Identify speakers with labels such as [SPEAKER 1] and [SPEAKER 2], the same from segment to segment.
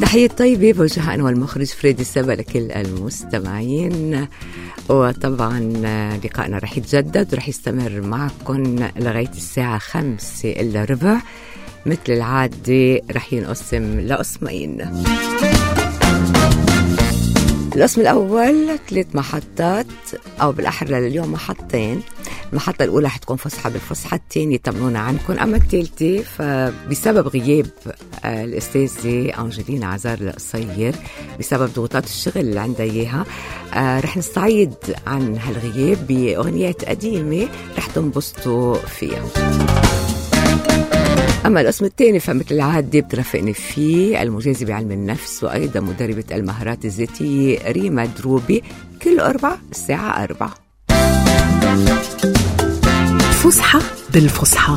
[SPEAKER 1] تحية طيبة بوجهها أنا والمخرج فريدي سبا لكل المستمعين. وطبعا لقائنا رح يتجدد ورح يستمر معكم لغاية الساعة 5:15. مثل العادة رح ينقسم لقسمين. القسم الأول 3 محطات، أو بالأحرى لليوم محطتين. المحطة الأولى حتكون فسحة بالفسحة، الثانية طمنونا عنكم. أما الثالثة فبسبب غياب الأستاذة أنجلينا عزار القصير بسبب ضغوطات الشغل اللي عندها إياها، رح نستعيد عن هالغياب بأغنيات قديمة رح تنبسطوا فيها. أما القسم الثاني فمثل العادة بترافقني فيه المجازي بعلم النفس وأيضا مدربة المهارات الذاتية ريما دروبي، كل أربعة الساعة 4.
[SPEAKER 2] فسحة بالفسحة.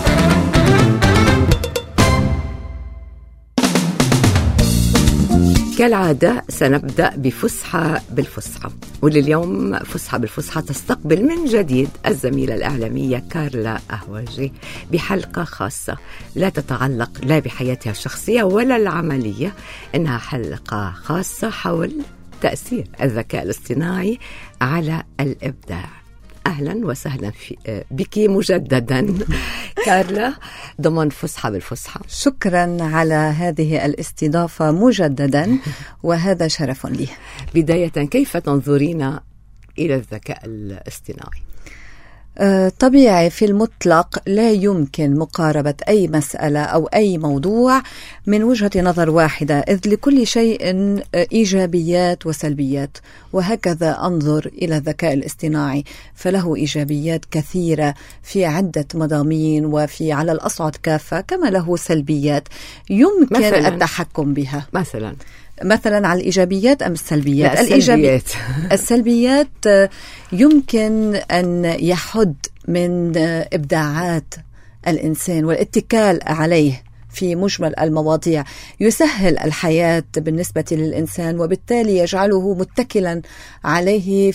[SPEAKER 1] كالعادة سنبدأ بفسحة بالفسحة، ولليوم فسحة بالفسحة تستقبل من جديد الزميلة الإعلامية كارلا أهواجي بحلقة خاصة لا تتعلق لا بحياتها الشخصية ولا العملية، إنها حلقة خاصة حول تأثير الذكاء الاصطناعي على الإبداع. أهلا وسهلا بك مجددا كارلا ضمن فسحة بالفسحة.
[SPEAKER 3] شكرا على هذه الاستضافة مجددا، وهذا شرف لي.
[SPEAKER 1] بداية كيف تنظرين إلى الذكاء الاصطناعي؟
[SPEAKER 3] طبيعي في المطلق لا يمكن مقاربة أي مسألة أو أي موضوع من وجهة نظر واحدة، إذ لكل شيء إيجابيات وسلبيات، وهكذا أنظر إلى الذكاء الاصطناعي، فله إيجابيات كثيرة في عدة مضامين وفي على الأصعد كافة، كما له سلبيات يمكن التحكم بها. مثلا على الإيجابيات أم السلبيات؟ السلبيات يمكن أن يحد من إبداعات الإنسان والاتكال عليه في مجمل المواضيع، يسهل الحياة بالنسبة للإنسان، وبالتالي يجعله متكلا عليه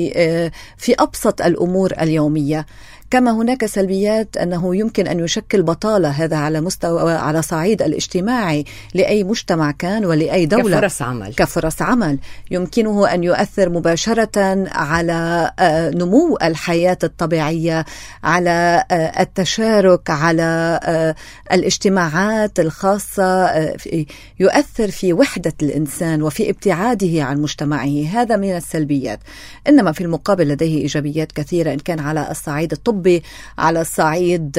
[SPEAKER 3] في أبسط الأمور اليومية. كما هناك سلبيات أنه يمكن أن يشكل بطالة، هذا على مستوى على صعيد الاجتماعي لأي مجتمع كان ولأي دولة، كفرص عمل يمكنه أن يؤثر مباشرة على نمو الحياة الطبيعية، على التشارك، على الاجتماعات الخاصة، يؤثر في وحدة الإنسان وفي ابتعاده عن مجتمعه. هذا من السلبيات. إنما في المقابل لديه إيجابيات كثيرة، إن كان على الصعيد الطبي، على الصعيد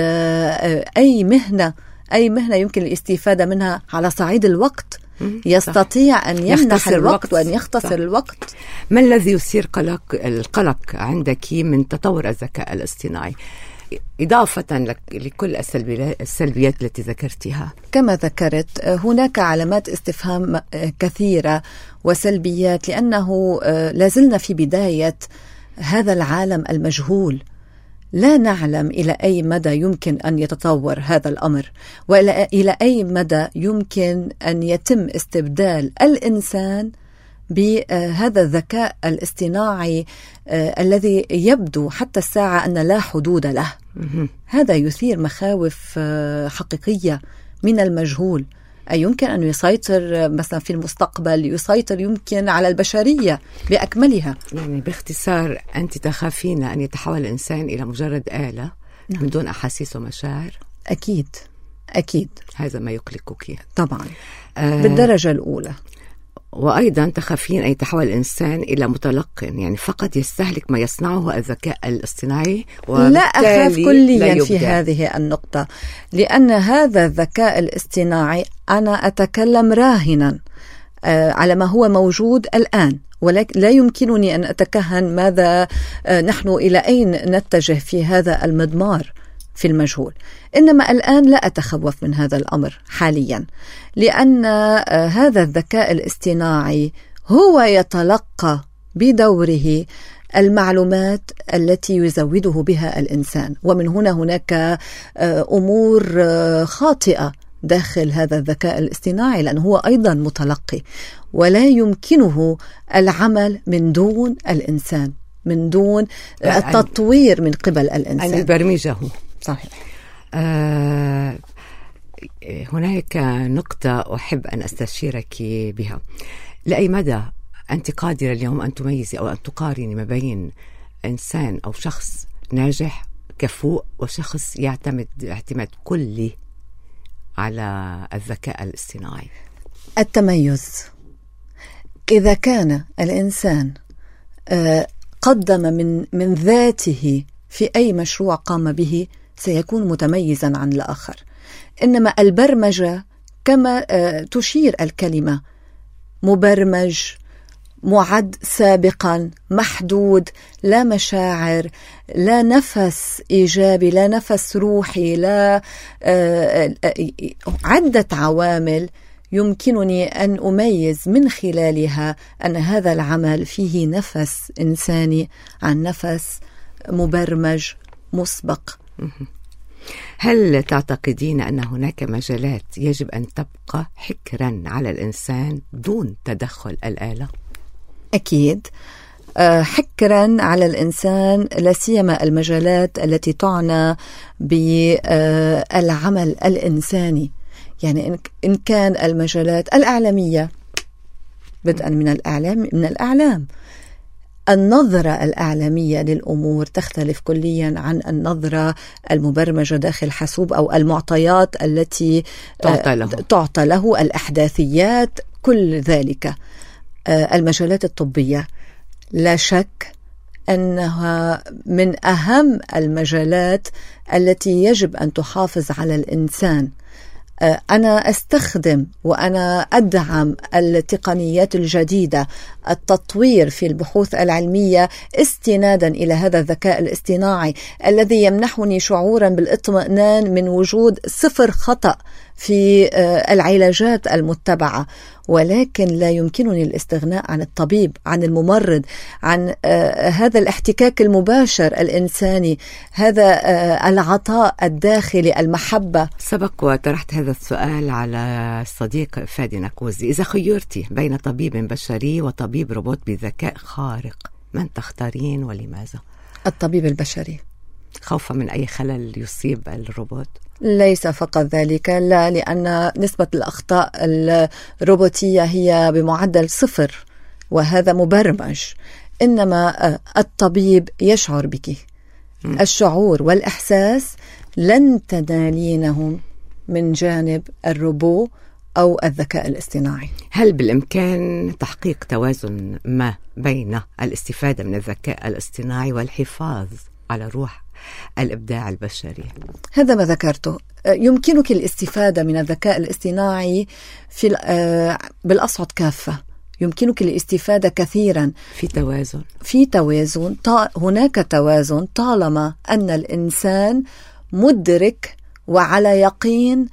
[SPEAKER 3] أي مهنة يمكن الاستفادة منها، على صعيد الوقت يستطيع أن يمنح الوقت وأن يختصر الوقت.
[SPEAKER 1] ما الذي يثير القلق عندك من تطور الذكاء الاصطناعي إضافة لكل السلبيات التي ذكرتها؟
[SPEAKER 3] كما ذكرت هناك علامات استفهام كثيرة وسلبيات، لأنه لازلنا في بداية هذا العالم المجهول، لا نعلم إلى أي مدى يمكن أن يتطور هذا الأمر، وإلى أي مدى يمكن أن يتم استبدال الإنسان بهذا الذكاء الاصطناعي الذي يبدو حتى الساعة أن لا حدود له. هذا يثير مخاوف حقيقية من المجهول. أي يمكن أن يسيطر مثلا في المستقبل، يسيطر يمكن على البشرية بأكملها.
[SPEAKER 1] يعني باختصار أنت تخافين أن يتحول الإنسان إلى مجرد آلة من دون أحاسيس ومشاعر؟
[SPEAKER 3] أكيد
[SPEAKER 1] هذا ما يقلقك
[SPEAKER 3] طبعا بالدرجة الأولى.
[SPEAKER 1] وأيضا تخافين أن يتحول الإنسان إلى متلقن، يعني فقط يستهلك ما يصنعه الذكاء الاصطناعي.
[SPEAKER 3] لا أخاف كليا في هذه النقطة، لأن هذا الذكاء الاصطناعي أنا أتكلم راهنا على ما هو موجود الآن، ولكن لا يمكنني أن أتكهن ماذا نحن إلى أين نتجه في هذا المضمار في المجهول. إنما الآن لا أتخوف من هذا الأمر حاليا، لأن هذا الذكاء الاصطناعي هو يتلقى بدوره المعلومات التي يزوده بها الإنسان، ومن هنا هناك أمور خاطئة داخل هذا الذكاء الاصطناعي، لأنه هو أيضا متلقي ولا يمكنه العمل من دون الإنسان، من دون التطوير من قبل الإنسان،
[SPEAKER 1] أن يبرمجه.
[SPEAKER 3] صحيح.
[SPEAKER 1] هناك نقطة أحب أن أستشيرك بها. لأي مدى أنت قادرة اليوم أن تميزي أو أن تقارني ما بين إنسان أو شخص ناجح كفؤ وشخص يعتمد اعتماد كلي على الذكاء الاصطناعي؟
[SPEAKER 3] التميز. إذا كان الإنسان قدم من ذاته في أي مشروع قام به سيكون متميزا عن الآخر. إنما البرمجة كما تشير الكلمة، مبرمج، معد سابقا، محدود، لا مشاعر، لا نفس إيجابي، لا نفس روحي، لا عدة عوامل يمكنني أن أميز من خلالها أن هذا العمل فيه نفس إنساني عن نفس مبرمج مسبق.
[SPEAKER 1] هل تعتقدين أن هناك مجالات يجب أن تبقى حكرا على الإنسان دون تدخل الآلة؟
[SPEAKER 3] أكيد حكرا على الإنسان، لا سيما المجالات التي تعنى بالعمل الإنساني. يعني إن كان المجالات الإعلامية بدءا من الإعلام النظرة الإعلامية للأمور تختلف كليا عن النظرة المبرمجة داخل حاسوب أو المعطيات التي تعطى له الأحداثيات، كل ذلك. المجالات الطبية لا شك أنها من أهم المجالات التي يجب أن تحافظ على الإنسان. أنا أستخدم وأنا أدعم التقنيات الجديدة، التطوير في البحوث العلمية استنادا إلى هذا الذكاء الاصطناعي الذي يمنحني شعورا بالاطمئنان من وجود 0 خطأ في العلاجات المتبعة. ولكن لا يمكنني الاستغناء عن الطبيب، عن الممرض، عن هذا الاحتكاك المباشر الإنساني، هذا العطاء الداخلي، المحبة.
[SPEAKER 1] سبق وطرحت هذا السؤال على الصديق فادي نكوزي، إذا خيرتي بين طبيب بشري وطبيب روبوت بذكاء خارق من تختارين ولماذا؟
[SPEAKER 3] الطبيب البشري،
[SPEAKER 1] خوفا من أي خلل يصيب الروبوت.
[SPEAKER 3] ليس فقط ذلك، لا، لأن نسبة الأخطاء الروبوتية هي بمعدل 0 وهذا مبرمج. إنما الطبيب يشعر بك، الشعور والإحساس لن تنالينهم من جانب الروبو أو الذكاء الاصطناعي.
[SPEAKER 1] هل بالإمكان تحقيق توازن ما بين الاستفادة من الذكاء الاصطناعي والحفاظ على روح الإبداع البشري؟
[SPEAKER 3] هذا ما ذكرته. يمكنك الاستفادة من الذكاء الاصطناعي بالأصعد كافة، يمكنك الاستفادة كثيرا في توازن. هناك توازن طالما أن الإنسان مدرك وعلى يقين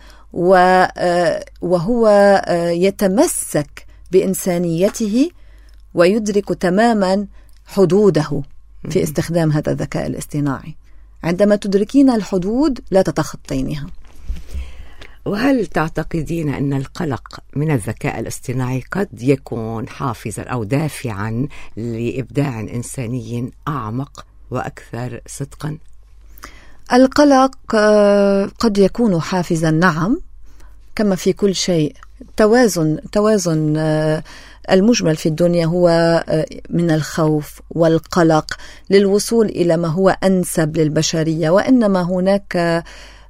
[SPEAKER 3] وهو يتمسك بإنسانيته ويدرك تماما حدوده في استخدام هذا الذكاء الاصطناعي. عندما تدركين الحدود لا تتخطينها.
[SPEAKER 1] وهل تعتقدين أن القلق من الذكاء الاصطناعي قد يكون حافزا أو دافعا لإبداع إنساني أعمق وأكثر صدقا؟
[SPEAKER 3] القلق قد يكون حافزا، نعم، كما في كل شيء. توازن المجمل في الدنيا هو من الخوف والقلق للوصول إلى ما هو أنسب للبشرية، وإنما هناك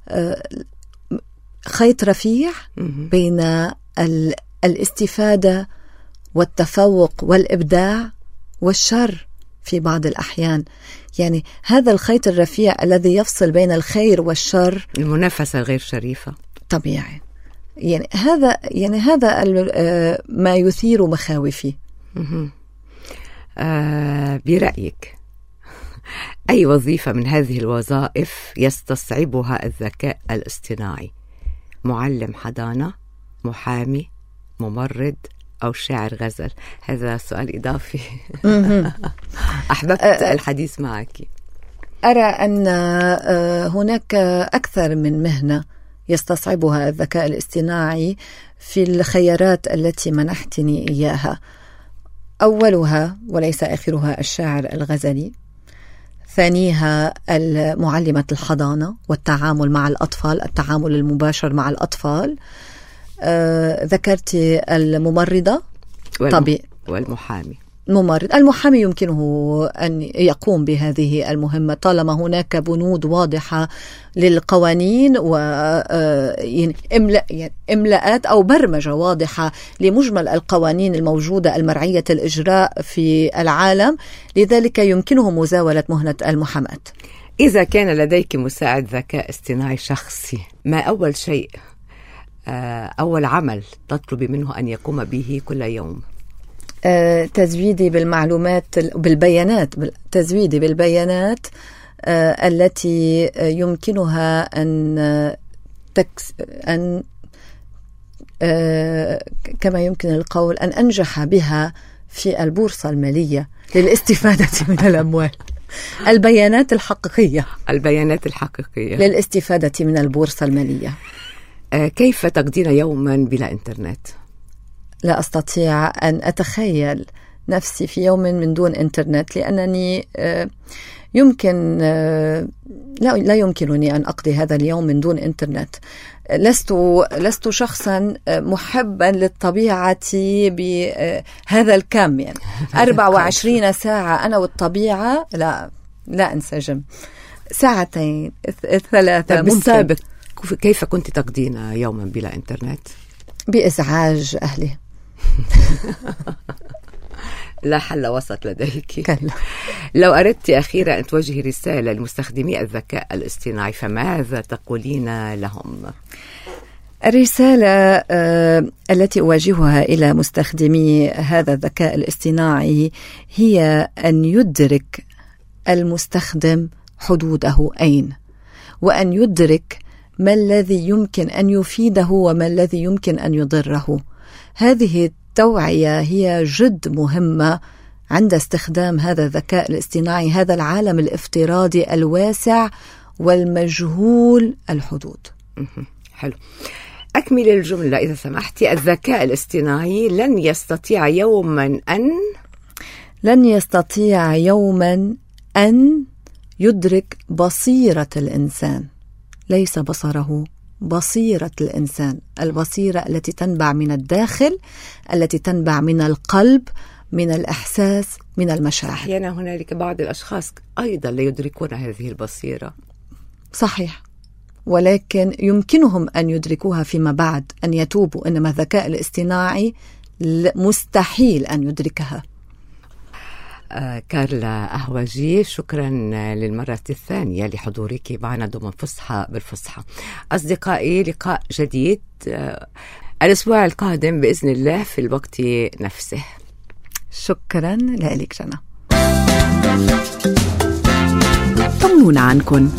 [SPEAKER 3] خيط رفيع بين الاستفادة والتفوق والإبداع والشر في بعض الأحيان. يعني هذا الخيط الرفيع الذي يفصل بين الخير والشر،
[SPEAKER 1] المنافسة الغير شريفة،
[SPEAKER 3] طبيعي. يعني هذا ما يثير مخاوفي.
[SPEAKER 1] برأيك أي وظيفة من هذه الوظائف يستصعبها الذكاء الاصطناعي؟ معلم حضانة، محامي، ممرض، أو شاعر غزل؟ هذا سؤال إضافي. أحببت الحديث معك.
[SPEAKER 3] أرى أن هناك أكثر من مهنة يستصعبها الذكاء الاصطناعي في الخيارات التي منحتني إياها. أولها وليس آخرها الشاعر الغزلي، ثانيها معلمة الحضانة والتعامل مع الأطفال، التعامل المباشر مع الأطفال. ذكرت الممرضة
[SPEAKER 1] والمحامي.
[SPEAKER 3] المحامي يمكنه أن يقوم بهذه المهمة طالما هناك بنود واضحة للقوانين وإملاءات أو برمجة واضحة لمجمل القوانين الموجودة المرعية الإجراء في العالم، لذلك يمكنه مزاولة مهنة المحاماة.
[SPEAKER 1] إذا كان لديك مساعد ذكاء اصطناعي شخصي، ما أول شيء، أول عمل تطلبي منه أن يقوم به كل يوم؟
[SPEAKER 3] تزويدي بالمعلومات بالبيانات، تزويدي بالبيانات التي يمكنها أن كما يمكن القول أن أنجح بها في البورصة المالية للاستفادة من الأموال. البيانات الحقيقية للاستفادة من البورصة المالية.
[SPEAKER 1] كيف تقضين يوما بلا إنترنت؟
[SPEAKER 3] لا أستطيع أن أتخيل نفسي في يوم من دون إنترنت، لأنني لا يمكنني أن أقضي هذا اليوم من دون إنترنت. لست شخصا محبا للطبيعة بهذا الكم، يعني 24 ساعة أنا والطبيعة لا أنسجم. ساعتين 3
[SPEAKER 1] بالسابق كيف كنت تقضين يوما بلا إنترنت؟
[SPEAKER 3] بإزعاج أهلي.
[SPEAKER 1] لا حل وسط لديك.
[SPEAKER 3] كلا.
[SPEAKER 1] لو أردت أخيرا أن توجهي رسالة لمستخدمي الذكاء الاصطناعي فماذا تقولين لهم؟
[SPEAKER 3] الرسالة التي أواجهها إلى مستخدمي هذا الذكاء الاصطناعي هي أن يدرك المستخدم حدوده أين، وأن يدرك ما الذي يمكن أن يفيده وما الذي يمكن أن يضره. هذه التوعية هي جد مهمة عند استخدام هذا الذكاء الاصطناعي، هذا العالم الافتراضي الواسع والمجهول الحدود.
[SPEAKER 1] حلو. أكمل الجملة إذا سمحتي. الذكاء الاصطناعي لن يستطيع يوما
[SPEAKER 3] أن يدرك بصيرة الإنسان، ليس بصره، بصيرة الإنسان، البصيرة التي تنبع من الداخل، التي تنبع من القلب، من الإحساس، من المشاعر.
[SPEAKER 1] أحيانا هنالك بعض الأشخاص أيضا لا يدركون هذه البصيرة.
[SPEAKER 3] صحيح، ولكن يمكنهم أن يدركوها فيما بعد، أن يتوبوا، إنما الذكاء الاصطناعي مستحيل أن يدركها.
[SPEAKER 1] كارلا أهوجي، شكرا للمرة الثانية لحضورك معنا ضمن فصحى بالفصحى. أصدقائي، لقاء جديد الأسبوع القادم بإذن الله في الوقت نفسه.
[SPEAKER 3] شكرا لك جنى.
[SPEAKER 2] طمنونا عنكن.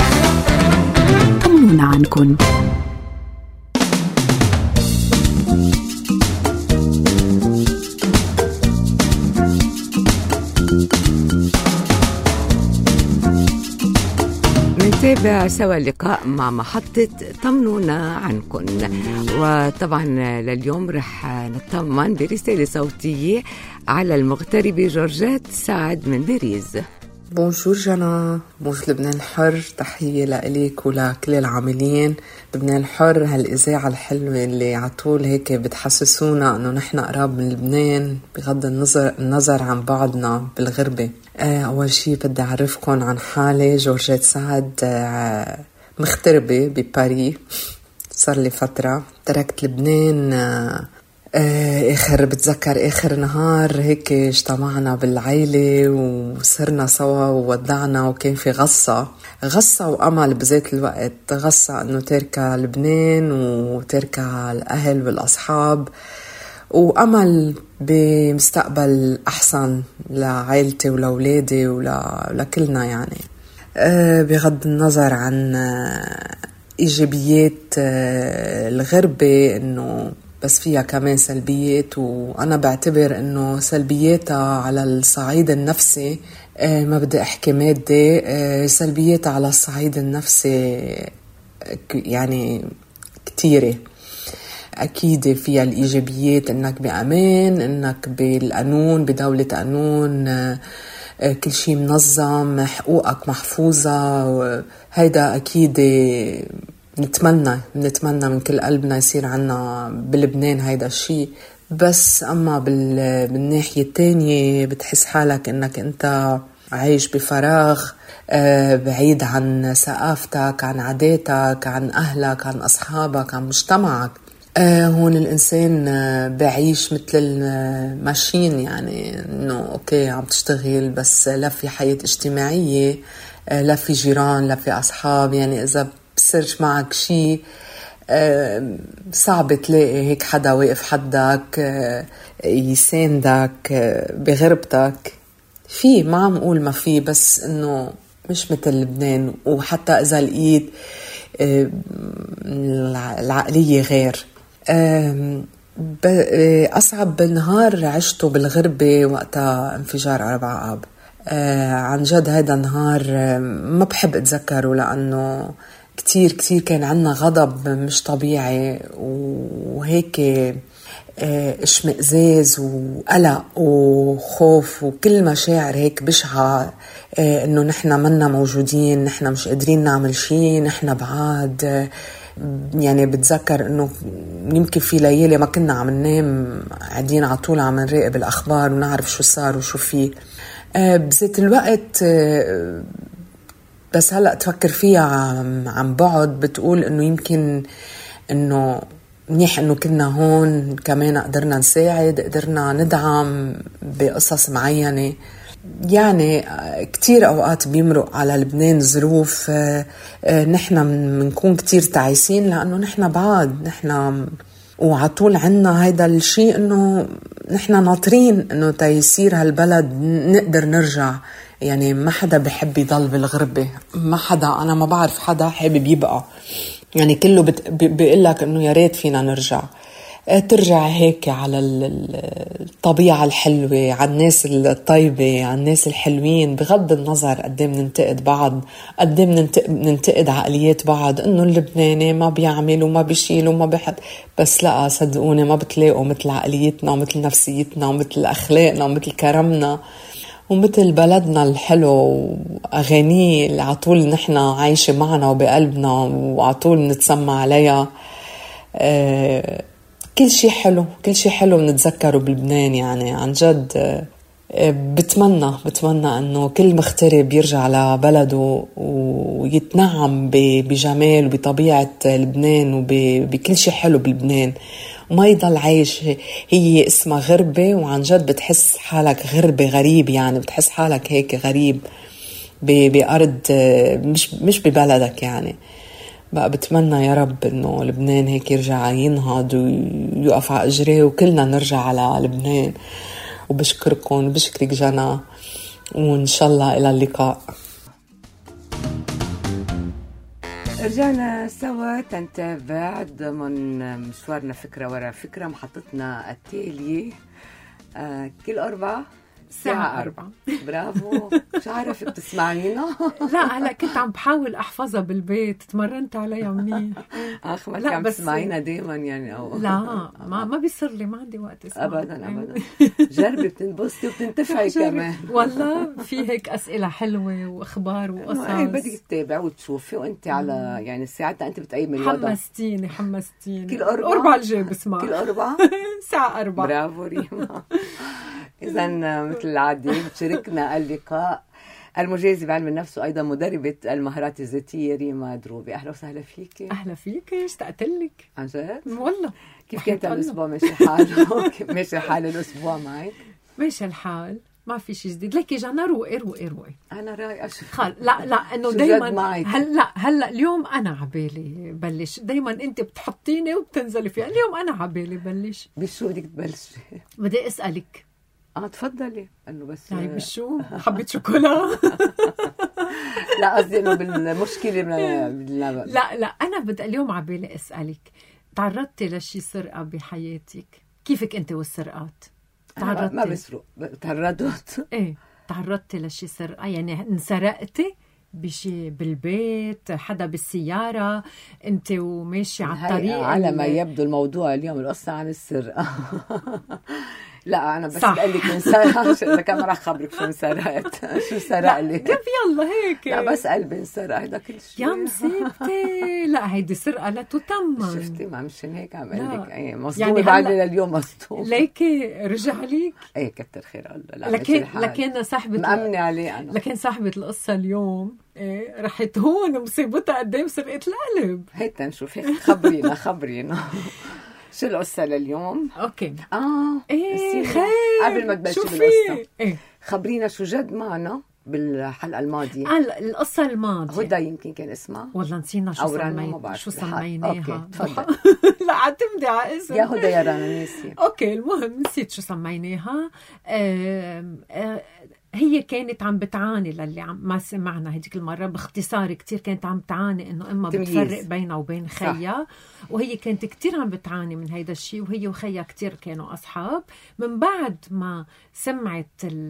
[SPEAKER 1] نتابع سوا اللقاء مع محطة طمنونا عنكن. وطبعا لليوم رح نطمن برسالة صوتية على المغتربة جورجيت سعد من باريس.
[SPEAKER 4] بونجور جانا، بونجور لبنان الحر، تحية لإليك ولكل العاملين لبنان الحر، هالإذاعة الحلوة اللي عطول هيك بتحسسونا أنه نحن قراب من لبنان بغض النظر عن بعضنا بالغربة. أول شي بدي أعرفكم عن حالي. جورجيت سعد، مغتربة بباريس، صار لي فترة. تركت لبنان بتذكر آخر نهار هيك اجتمعنا بالعيلة وصرنا سوا وودعنا، وكان في غصة وأمل بذات الوقت. غصة أنه تركة لبنان وتركة الأهل والأصحاب، وأمل بمستقبل أحسن لعائلتي ولأولادي ولكلنا يعني. بغض النظر عن إيجابيات الغربة، إنه بس فيها كمان سلبيات، وأنا بعتبر إنه سلبياتها على الصعيد النفسي، ما بدي أحكي مادي، سلبياتها على الصعيد النفسي يعني كتيرة. أكيد فيها الإيجابيات، إنك بأمان، إنك بالقانون، بدولة قانون، كل شيء منظم، حقوقك محفوظة. هيدا أكيد نتمنى من كل قلبنا يصير عنا بلبنان هيدا الشيء. بس أما بالناحية التانية بتحس حالك إنك أنت عايش بفراغ، بعيد عن ثقافتك، عن عاداتك، عن أهلك، عن أصحابك، عن مجتمعك. هون الإنسان بعيش مثل الماشين، يعني إنه أوكي عم تشتغل بس لا في حياة اجتماعية، لا في جيران، لا في أصحاب. يعني إذا بصيرش معك شيء صعب تلاقي هيك حدا واقف حدك يساندك بغربتك. في ما عم أقول ما في، بس إنه مش مثل لبنان. وحتى إذا لقيت العقلية غير. أصعب نهار عشته بالغربة وقتها انفجار 4 آب. عن جد هذا النهار ما بحب أتذكره، لأنه كتير كان عنا غضب مش طبيعي، وهيك اشمئزاز وقلق وخوف وكل مشاعر هيك بشعة، انه نحنا منا موجودين، نحنا مش قادرين نعمل شيء، نحنا بعاد. يعني بتذكر انه يمكن في ليالي ما كنا عم ننام، قاعدين على طول عم نراقب الاخبار ونعرف شو صار وشو فيه. بذات الوقت بس هلأ تفكر فيها عن بعد، بتقول انه يمكن انه منيح انه كنا هون، كمان قدرنا نساعد، قدرنا ندعم بقصص معينة. يعني كتير اوقات بيمرق على لبنان ظروف نحنا منكون كتير تعيسين، لانه نحنا بعاد، نحنا وعطول عنا هيدا الشيء انه نحنا ناطرين انه تيصير هالبلد نقدر نرجع. يعني ما حدا بحب يضل بالغربة، ما حدا، أنا ما بعرف حدا حابب يبقى. يعني كله بيقلك إنه يا ريت فينا نرجع، ترجع هيك على الطبيعة الحلوة، على الناس الطيبة، على الناس الحلوين، بغض النظر قدام ننتقد بعض، قدام ننتقد عقليات بعض، إنه اللبناني ما بيعمل وما بيشيل وما بيحط. بس لا صدقوني ما بتلاقوا مثل عقليتنا ومثل نفسيتنا ومثل أخلاقنا ومثل كرمنا ومثل بلدنا الحلو وأغانيه اللي عطول نحنا عايشة معنا وبقلبنا وعطول نتسمع عليها. كل شيء حلو بنتذكره بلبنان. يعني عن جد بتمنى أنه كل مغترب يرجع لبلده ويتنعم بجمال وبطبيعة لبنان وبكل شيء حلو بلبنان، وما يضل عايش هي اسمها غربة، وعن جد بتحس حالك غربة غريب. يعني بتحس حالك هيك غريب بأرض مش ببلدك. يعني بقى بتمنى يا رب إنه لبنان هيك يرجع ينهض ويقف على أجريه وكلنا نرجع على لبنان. وبشكركم، بشكرك جنى، وإن شاء الله إلى اللقاء.
[SPEAKER 1] رجعنا سوا تنتابع ضمن مشوارنا فكرة ورا فكرة، محطتنا التالية كل أربعة الساعة 4. برافو. مش عارفة بتسمعينا؟
[SPEAKER 5] لا هلا كنت عم بحاول أحفظها بالبيت، تمرنت عليها منيح.
[SPEAKER 1] ما لا عم تسمعينا دايما يعني؟ أو
[SPEAKER 5] لا ما بيصير لي، ما عندي وقت اسمع
[SPEAKER 1] أبدا. جربي، بتنبسطي وبتنتفعي كمان
[SPEAKER 5] والله. في هيك أسئلة حلوة وأخبار وقصص.
[SPEAKER 1] بدك تتابع وتشوفي وأنت على يعني ساعتها أنت بتقيمي الوضع.
[SPEAKER 5] حمستيني.
[SPEAKER 1] كل
[SPEAKER 5] أربعة الجاي بسمع.
[SPEAKER 1] كل 4
[SPEAKER 5] الساعة 4.
[SPEAKER 1] برافو ريما. إذا مثل العادة بتشاركنا اللقاء المجازي بعلم النفس وأيضا مدربة المهارات الذاتية ريما دروبي. أهلا وسهلا فيك.
[SPEAKER 5] أهلا فيك، اشتقت لك
[SPEAKER 1] عن جد
[SPEAKER 5] والله.
[SPEAKER 1] كيف كانت الأسبوع؟ ماشي حاله؟ كيف ماشي حال الأسبوع معك؟
[SPEAKER 5] ماشي الحال، ما في شيء جديد. لكن جانا روقي.
[SPEAKER 1] أنا رايقة
[SPEAKER 5] لا إنه دايما هلا اليوم أنا عبالي بلش. دايما أنت بتحطيني وبتنزلي فيها، اليوم أنا عبالي بلش.
[SPEAKER 1] بشو بدك تبلشي؟
[SPEAKER 5] بدي أسألك.
[SPEAKER 1] تفضلي. انه بس
[SPEAKER 5] يعني بالشو؟ حبيت شوكولا؟
[SPEAKER 1] لا قصدي انه بالمشكله
[SPEAKER 5] لا انا بدي اليوم عبالي اسالك، تعرضتي لشي سرقه بحياتك؟ كيفك انت والسرقات؟
[SPEAKER 1] تعرضتي؟ ما بسرق، تعرضت.
[SPEAKER 5] ايه تعرضتي لشي سرقه؟ يعني انسرقتي بشي بالبيت، حدا بالسياره، انت وماشي على الطريق؟
[SPEAKER 1] على ما يبدو الموضوع اليوم القصه عن السرقه. لا أنا بس بقول لك من سرقة. إذا كان راح خبرك شو انسرقت شو سرق لي.
[SPEAKER 5] طب يلا هيك.
[SPEAKER 1] لا بس قلبي انسرق هيدا كل شيء.
[SPEAKER 5] يا مصيبتي. لا هيدي سرقة لا تتمن.
[SPEAKER 1] شفتي ما مشان هيك عم قل لك ايه مصدومة
[SPEAKER 5] يعني
[SPEAKER 1] بعد لليوم مصدومة.
[SPEAKER 5] ليكي رجع ليك؟
[SPEAKER 1] ايه كتر خير الله.
[SPEAKER 5] لكن صاحبة
[SPEAKER 1] مأمنة عليه أنا.
[SPEAKER 5] لكن صاحبة القصة اليوم إيه رح تهون مصيبتها قدام سرقة القلب.
[SPEAKER 1] هيدا نشوف هيك خبرينا شو القصة لليوم؟
[SPEAKER 5] اوكي.
[SPEAKER 1] ايه
[SPEAKER 5] خير.
[SPEAKER 1] قبل ما تبلشي بالقصة إيه؟ خبرينا شو جد معنا بالحلقة الماضية.
[SPEAKER 5] القصة الماضية
[SPEAKER 1] هدى يمكن كان اسمها.
[SPEAKER 5] والله نسينا شو سميناها.
[SPEAKER 1] اوكي تفضل.
[SPEAKER 5] لا اعتمدي على اسم.
[SPEAKER 1] يا هدى يا رنا ناسية.
[SPEAKER 5] اوكي المهم نسيت شو سميناها. هي كانت عم بتعاني للي ما سمعنا هديك المرة باختصار كتير. كانت عم تعاني انه اما بتفرق بينها وبين خيا. وهي كانت كتير عم بتعاني من هيدا الشيء. وهي وخيا كتير كانوا اصحاب. من بعد ما سمعت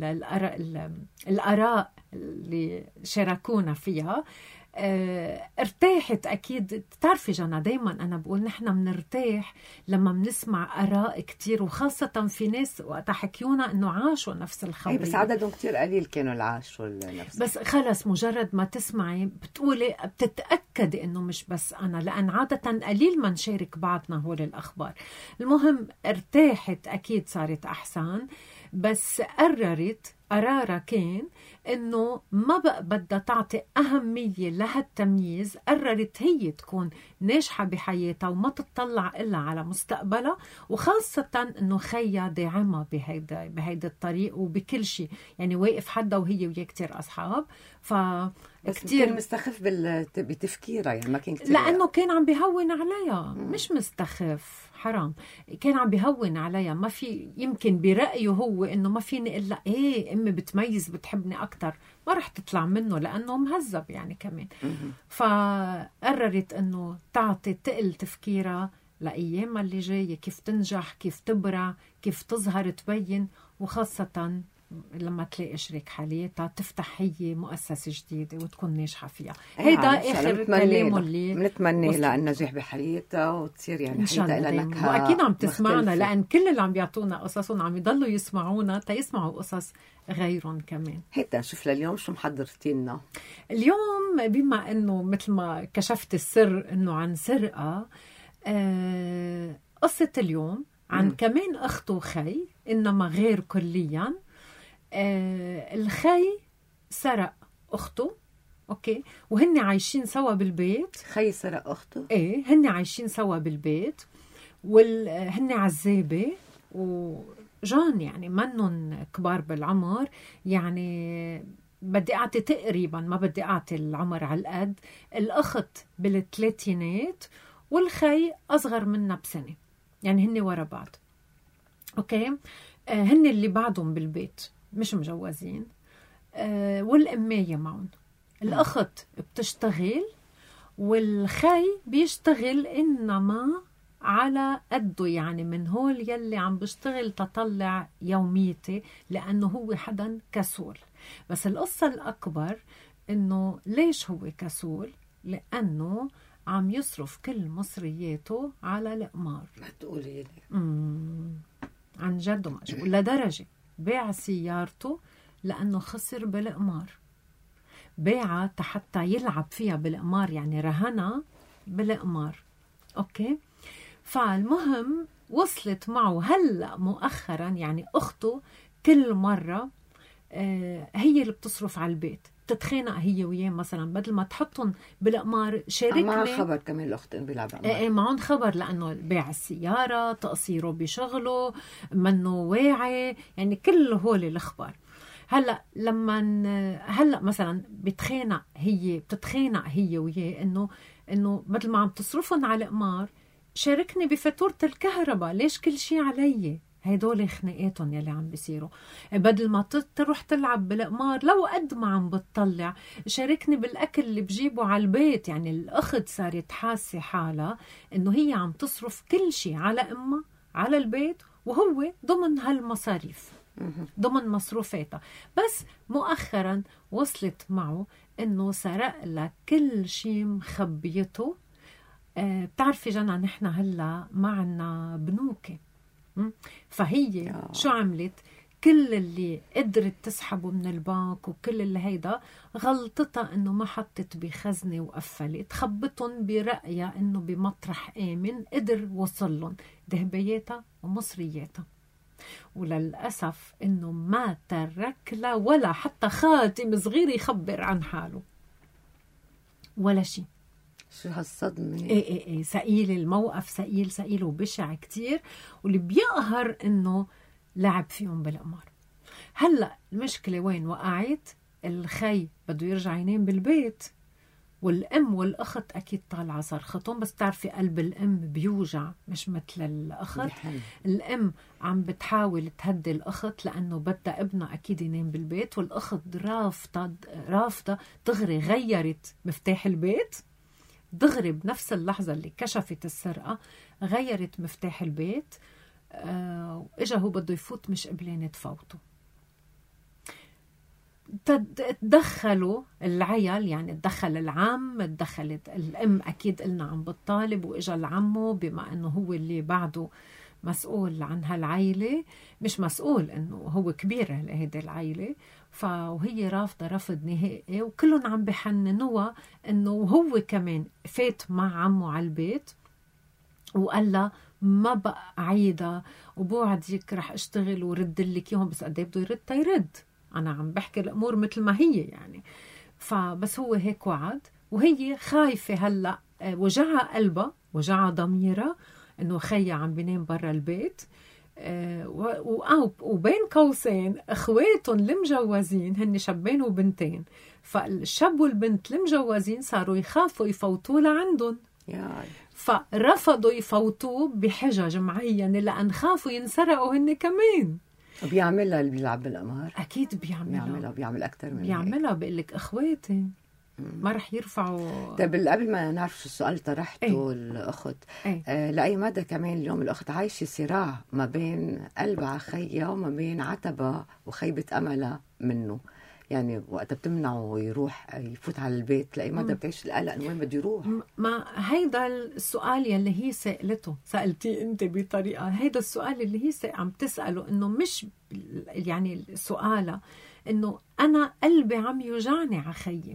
[SPEAKER 5] الآراء اللي شاركونا فيها ارتاحت. أكيد تعرفي جانا دايما أنا بقول نحن منرتاح لما بنسمع آراء كتير. وخاصة في ناس وقتها حكيونا أنه عاشوا نفس الخبرية.
[SPEAKER 1] بس عددهم كتير قليل كانوا اللي عاشوا نفس.
[SPEAKER 5] بس خلص مجرد ما تسمعي بتقولي بتتأكدي أنه مش بس أنا. لأن عادة قليل ما نشارك بعضنا هول الأخبار. المهم ارتاحت أكيد صارت أحسن. بس قرارها كان انه ما بقى بدها تعطي اهميه لهالتمييز. قررت هي تكون ناجحه بحياتها وما تطلع الا على مستقبلها. وخاصه انه خيا داعمها بهيدا الطريق وبكل شيء. يعني واقف حدا وهي وياه كتير اصحاب.
[SPEAKER 1] كتير كان مستخف بتفكيرها. يعني ما كان كتير
[SPEAKER 5] لانه كان عم بيهون عليها. مش مستخف حرام. كان عم بيهون عليها. ما في يمكن برأيه هو انه ما فيني الا ايه امي بتميز بتحبني اكتر. ما رح تطلع منه لانه مهذب يعني كمان. فقررت انه تعطي تقل تفكيرها لايامها اللي جايه. كيف تنجح كيف تبرع كيف تظهر تبين. وخاصه لما تلاقي شريك حياتها تفتح هي مؤسسة جديدة وتكون ناجحة فيها. هيدا آخر كلامه اللي
[SPEAKER 1] بنتمنى لها النجاح بحياتها وتصير يعني حياتها لها نكهة.
[SPEAKER 5] وأكيد عم تسمعنا لأن كل اللي عم بيعطونا قصصهم عم يضلوا يسمعونا تيسمعوا قصص غيرهم كمان.
[SPEAKER 1] هيدا نشوف لليوم شو محضرتي لنا
[SPEAKER 5] اليوم. بما أنه مثل ما كشفت السر أنه عن سرقة. قصة اليوم عن كمان أخته خي إنما غير كليا. الخي سرق أخته. أوكي. وهن عايشين سوا بالبيت.
[SPEAKER 1] خي سرق أخته.
[SPEAKER 5] إيه هن عايشين سوا بالبيت. هن عزابة وجان يعني منن كبار بالعمر. يعني بدي أعطي تقريبا ما بدي أعطي العمر على القد. الأخت بالثلاثينات والخي أصغر منا بسنة. يعني هن ورا بعض. أوكي. هن اللي بعدهم بالبيت مش مجوزين. والأمية معهم. الأخت بتشتغل والخي بيشتغل إنما على قده. يعني من هول يلي عم بيشتغل تطلع يوميته لأنه هو حدا كسول. بس القصة الأكبر إنه ليش هو كسول؟ لأنه عم يصرف كل مصرياته على القمار.
[SPEAKER 1] ما تقولي لي.
[SPEAKER 5] عن جد ومعجب. لدرجة باع سيارته لأنه خسر بالقمار. باعها حتى يلعب فيها بالقمار. يعني رهنها بالقمار. أوكي. فالمهم وصلت معه هلأ مؤخرا. يعني أخته كل مرة هي اللي بتصرف على البيت. تتخانق هي وياه مثلا بدل ما تحطهم بالقمار شاركني.
[SPEAKER 1] معهم خبر كمان الأخت إن بيلعب قمار.
[SPEAKER 5] معهم خبر لأنه باع السيارة تقصيره بشغله منه واعي. يعني كل هول الأخبار. هلأ مثلا بتتخانق هي وياه إنه بدل ما عم تصرفهم على القمار شاركني بفاتورة الكهرباء. ليش كل شيء علي؟ هيدول خناقاتهم يلي عم بيصيروا. بدل ما تروح تلعب بالقمار لو قد ما عم بتطلع شاركني بالأكل اللي بجيبه على البيت. يعني الأخت صارت حاسة حالها إنه هي عم تصرف كل شيء على أمها على البيت وهو ضمن هالمصاريف ضمن مصروفاتها. بس مؤخرا وصلت معه إنه سرق لها كل شيء مخبيته. بتعرفي جنى نحن هلا ما عنا بنوكي. فهي شو عملت؟ كل اللي قدرت تسحبه من البنك وكل اللي هيدا غلطتها انه ما حطت بخزنة وقفلت، خبتهم برأيها انه بمطرح آمن قدر وصلهم ذهبياتها ومصرياتها. وللأسف انه ما ترك لا ولا حتى خاتم صغير يخبر عن حاله ولا شيء.
[SPEAKER 1] شو هالصدمة؟
[SPEAKER 5] ايه ثقيل الموقف، ثقيل وبشع كتير، واللي بيقهر انه لعب فيهم بالقمار. هلأ المشكلة وين وقعت؟ الخي بده يرجع ينام بالبيت، والأم والأخت أكيد طالعة صرختهم، بس تعرفي قلب الأم بيوجع مش مثل الأخت. الأم عم بتحاول تهدي الأخت لأنه بدها ابنها أكيد ينام بالبيت، والأخت رافضة دغري غيرت مفتاح البيت دغري بنفس اللحظة اللي كشفت السرقة، غيرت مفتاح البيت. إجا هو بده يفوت مش قبلين تفوتوا. تدخلوا العيال، يعني تدخل العم، تدخلت الأم أكيد قلنا عم بتطالب، وإجا العمو بما أنه هو اللي بعده مسؤول عن هالعيلة، مش مسؤول أنه هو كبير لهيدي العيلة، وهي رافضة رفض نهائي، وكلهم عم بحننوها أنه هو كمان فات مع عمو على البيت وقال له ما بقى عيدة وبوعدك رح اشتغل ورد لك يوم، بس قديه بده يرد تيرد، أنا عم بحكي الأمور مثل ما هي يعني. فبس هو هيك وعد، وهي خايفة هلأ، وجعها قلبها وجعها ضميرها إنه خيا عم بينام برا البيت. وبين قوسين اخواتهم المجوزين هن شابين وبنتين، فالشاب والبنت المجوزين صاروا يخافوا يفوتوا لعندهم، فرفضوا يفوتوا بحجج معينة لأن خافوا ينسرقوا هن كمان.
[SPEAKER 1] بيعملها اللي بيلعب بالقمار،
[SPEAKER 5] أكيد
[SPEAKER 1] بيعمل أكتر من
[SPEAKER 5] بيعملها. بقول لك إخواتي ما رح يرفعوا.
[SPEAKER 1] طيب قبل ما نعرف شو السؤال طرحته الأخت، لأي مدى كمان اليوم الأخت عايشة صراع ما بين قلب على خيها وما بين عتبة وخيبة أملها منه؟ يعني وقت بتمنعه يروح يفوت على البيت، لأي مدى بتعيش القلق وين بده يروح؟
[SPEAKER 5] ما هيدا السؤال يلي هي سألتي أنت بطريقة، هيدا السؤال اللي هي عم تسأله، إنه مش يعني سؤالة إنه أنا قلبي عم يوجعني على خيي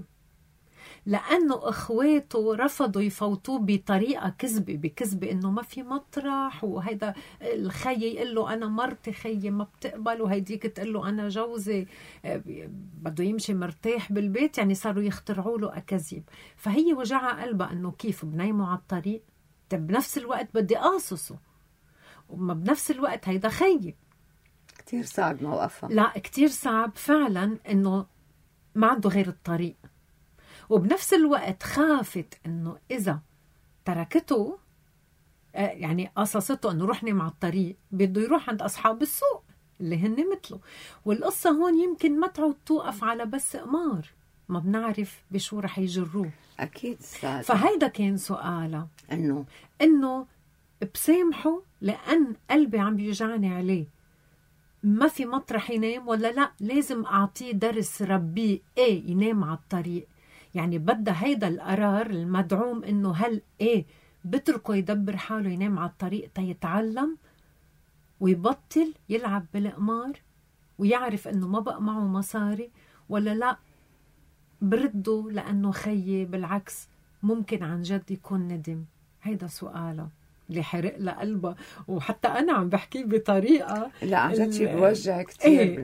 [SPEAKER 5] لأنه إخواته رفضوا يفوتوه بطريقة بكذبة إنه ما في مطرح، وهيدا الخي يقول له أنا مرتي خيي ما بتقبل، وهيديك تقول له أنا جوزي بده يمشي مرتاح بالبيت، يعني صاروا يخترعوا له أكاذيب. فهي وجعها قلبها إنه كيف بنيمه على الطريق، بنفس الوقت بدي قاصصه، وما بنفس الوقت هيدا خيي.
[SPEAKER 1] كتير صعب موقفها.
[SPEAKER 5] لا كتير صعب فعلا، إنه ما عنده غير الطريق، وبنفس الوقت خافت انه اذا تركته يعني قصصته انه روح نام على الطريق، بده يروح عند اصحاب السوق اللي هن مثله. والقصة هون يمكن ما تعود توقف على بس قمار، ما بنعرف بشو رح يجروه.
[SPEAKER 1] اكيد صار.
[SPEAKER 5] فهيدا كان سؤالها، انه بسامحه لان قلبي عم بيوجعني عليه، ما في مطرح ينام، ولا لا لازم اعطيه درس ربيه ينام على الطريق. يعني بدها هيدا القرار المدعوم انه هل بتركه يدبر حاله ينام على الطريق تيتعلم ويبطل يلعب بالقمار ويعرف انه ما بقى معه مصاري، ولا لا برده لانه خيي بالعكس ممكن عن جد يكون ندم. هيدا سؤالها اللي حرق لقلبها، وحتى انا عم بحكي بطريقه
[SPEAKER 1] لا عن جد شيء بوجع كتير.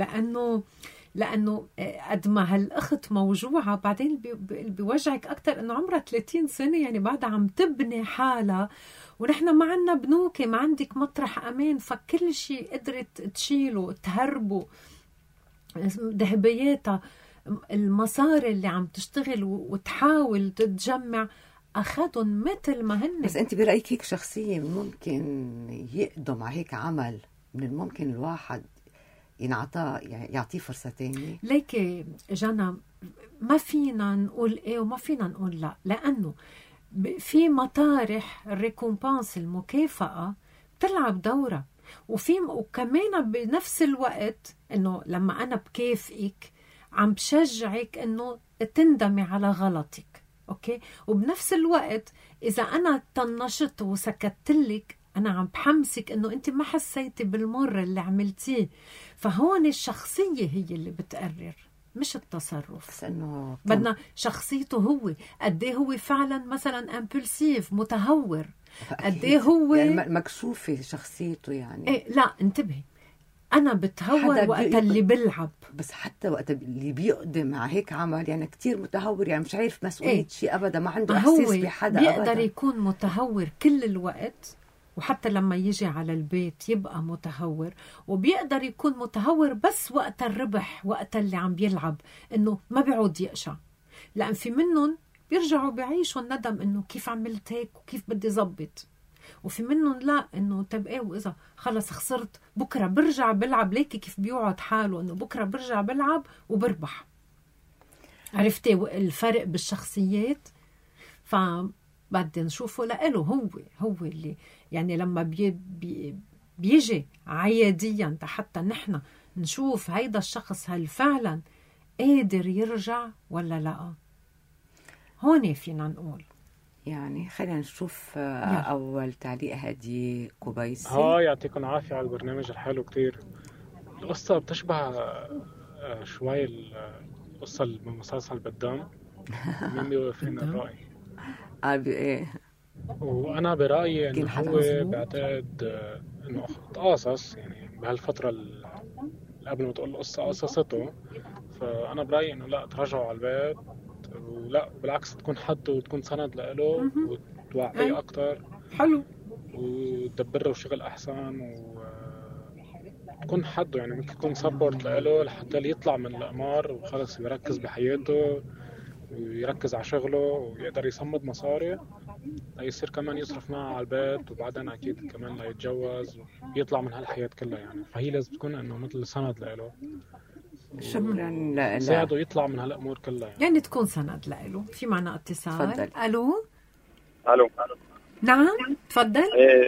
[SPEAKER 5] لأنه قد ما هالأخت موجوعة، بعدين بيوجعك أكتر إنه عمرها 30 سنة، يعني بعدها عم تبني حالها، ونحن ما عنا بنوكي، ما عندك مطرح أمان، فكل شيء قدرت تشيله تهربه، ذهبياتها، المصاري اللي عم تشتغل وتحاول تتجمع أخذهم مثل ما هن.
[SPEAKER 1] بس أنت برأيك هيك شخصية ممكن يقدم على هيك عمل؟ من الممكن الواحد ينعطى يعطيه فرصة تانية؟
[SPEAKER 5] ليك جانا ما فينا نقول وما فينا نقول لا، لأنه في مطارح الريكومبانس المكافأة بتلعب دورة، وكمان بنفس الوقت إنه لما أنا بكافئك عم بشجعك إنه تندمي على غلطك، أوكي؟ وبنفس الوقت إذا أنا طنشت وسكتلك أنا عم بحمسك إنه أنت ما حسيتي بالمر اللي عملتيه. فهون الشخصية هي اللي بتقرر مش التصرف.
[SPEAKER 1] بس انه
[SPEAKER 5] بدنا شخصيته هو، قديه هو فعلا مثلا امبولسيف متهور، قديه هو
[SPEAKER 1] يعني مكشوفة شخصيته يعني.
[SPEAKER 5] إيه لا انتبهي، أنا بتهور وقت اللي بلعب،
[SPEAKER 1] بس حتى وقت اللي بيقدم على هيك عمل يعني كتير متهور، يعني مش عارف مسؤولية شيء أبدا، ما عنده إحساس بحدا أبدا.
[SPEAKER 5] بيقدر يكون متهور كل الوقت، وحتى لما يجي على البيت يبقى متهور، وبيقدر يكون متهور بس وقت الربح، وقت اللي عم بيلعب، إنه ما بيعود يقشع. لأن في منهم بيرجعوا بيعيشوا الندم إنه كيف عملت هيك وكيف بدي زبط، وفي منهم لا إنه طب إيه وإذا خلص خسرت بكرة برجع بلعب. ليكي كيف بيوعد حاله إنه بكرة برجع بلعب وبربح. عرفتي الفرق بالشخصيات؟ فبدي نشوفه لإله هو اللي يعني لما بيجي عياديا حتى نحن نشوف هيدا الشخص هل فعلا قادر يرجع ولا لا. هون فينا نقول
[SPEAKER 1] يعني خلينا نشوف أول تعليق. هدي قبيسي.
[SPEAKER 6] يعطيكم العافية على البرنامج الحلو كتير. القصة بتشبه شوي القصة المسلسل بدام. مين بيوافقني الرأي؟
[SPEAKER 1] إيه.
[SPEAKER 6] وأنا برأيي إنه هو بعتقد إنه تقاصص يعني بهالفترة اللي قبل ما تقول القصة قصصته. فأنا برأيي إنه لا، ترجعوا على البيت، ولا بالعكس تكون حد وتكون سند له وتوعيه أكتر.
[SPEAKER 5] حلو.
[SPEAKER 6] وتدبره شغل أحسن وتكون حده، يعني ممكن تكون سبورت له لحتى يطلع من القمار وخلص يركز بحياته ويركز على شغله ويقدر يصمد مصاري ليصير كمان يصرف معه على البيت، وبعدين أكيد كمان ليتجوز ويطلع من هالحياة كلها يعني. فهي لازم تكون إنه مثل سند له.
[SPEAKER 1] شكرا.
[SPEAKER 6] ساعده يطلع من هالأمور كلها
[SPEAKER 5] يعني تكون سند له. في معنا اتصال.
[SPEAKER 1] تفضل.
[SPEAKER 7] ألو.
[SPEAKER 5] نعم تفضل.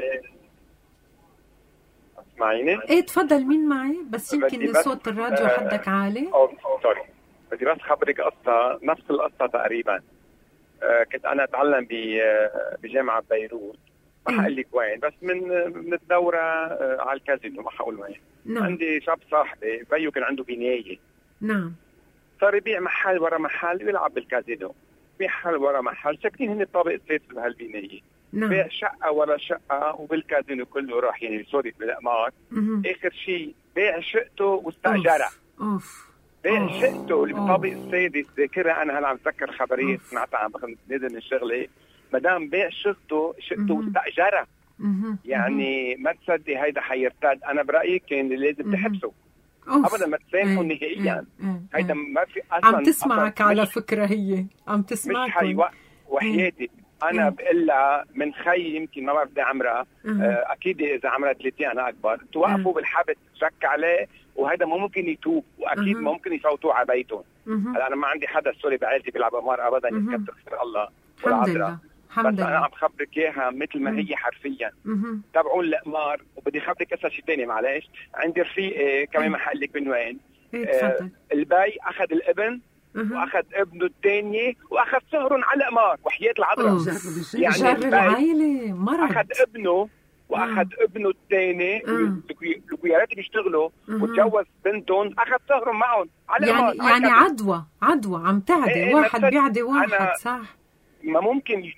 [SPEAKER 7] اسمعيني؟
[SPEAKER 5] ايه تفضل. مين معي؟ بس يمكن صوت الراديو حدك عالي.
[SPEAKER 7] سوري. بدي بس خبرك قصة نفس القصة تقريبا. كنت أنا أتعلم بجامعة بيروت، ما حقول لك وين، بس من الدورة على الكازينو، ما حقول وين.
[SPEAKER 5] نعم.
[SPEAKER 7] عندي شاب صاحبي بيو كان عنده بناية.
[SPEAKER 5] نعم.
[SPEAKER 7] صار يبيع محل ورا محل ويلعب بالكازينو، محل ورا محل، ساكنين هن الطابق السادس بهالبناية.
[SPEAKER 5] نعم.
[SPEAKER 7] بيع شقة ورا شقة وبالكازينو كله راح يعني سوري بالأقمار. آخر شيء بيع شقته واستأجرها. بيع شقته اللي بالطابق السادس. ذاكرها أنا هلا عم بتذكر خبرية سمعتها عم نازل من شغلي. مدام بيع شقته واستأجرها. يعني ما تصدق هيدا حيرتاد. أنا برأيي كان لازم تحبسه أبدا، ما تسامحه نهائيا. هيدا ما في أصلا.
[SPEAKER 5] عم تسمعك على فكرة، هي عم تسمعك.
[SPEAKER 7] مش وحياتي أنا بقلها من خي يمكن ما بدي عمرها. أكيد إذا عمرها 30 أنا أكبر. توقفوا بالحبس شك عليه، وهذا ما ممكن يتوب، وأكيد ممكن يفوتوه على بيتهم. أنا ما عندي حدا سوري بعائلتي بيلعب قمار أبدا، يسكت خير الله والعذراء. بس أنا عم بخبرك إياها مثل ما هي حرفيا. تابعون القمار. وبدي خبرك قصة شي تاني معلش. عندي رفيقي كمان ما حقول لك من وين. الباي أخذ الابن واخذ ابنه الثاني واخذ سهرهم على القمار وحياة العذراء.
[SPEAKER 5] يعني العائلة مرض.
[SPEAKER 7] اخذ ابنه واخذ ابنه الثاني يا ريت بيشتغلوا وتجوز بنتهم، اخذ سهرهم معهم على القمار.
[SPEAKER 5] يعني عدوى عم تعدي. واحد بيعدي واحد. صح.
[SPEAKER 7] ما ممكن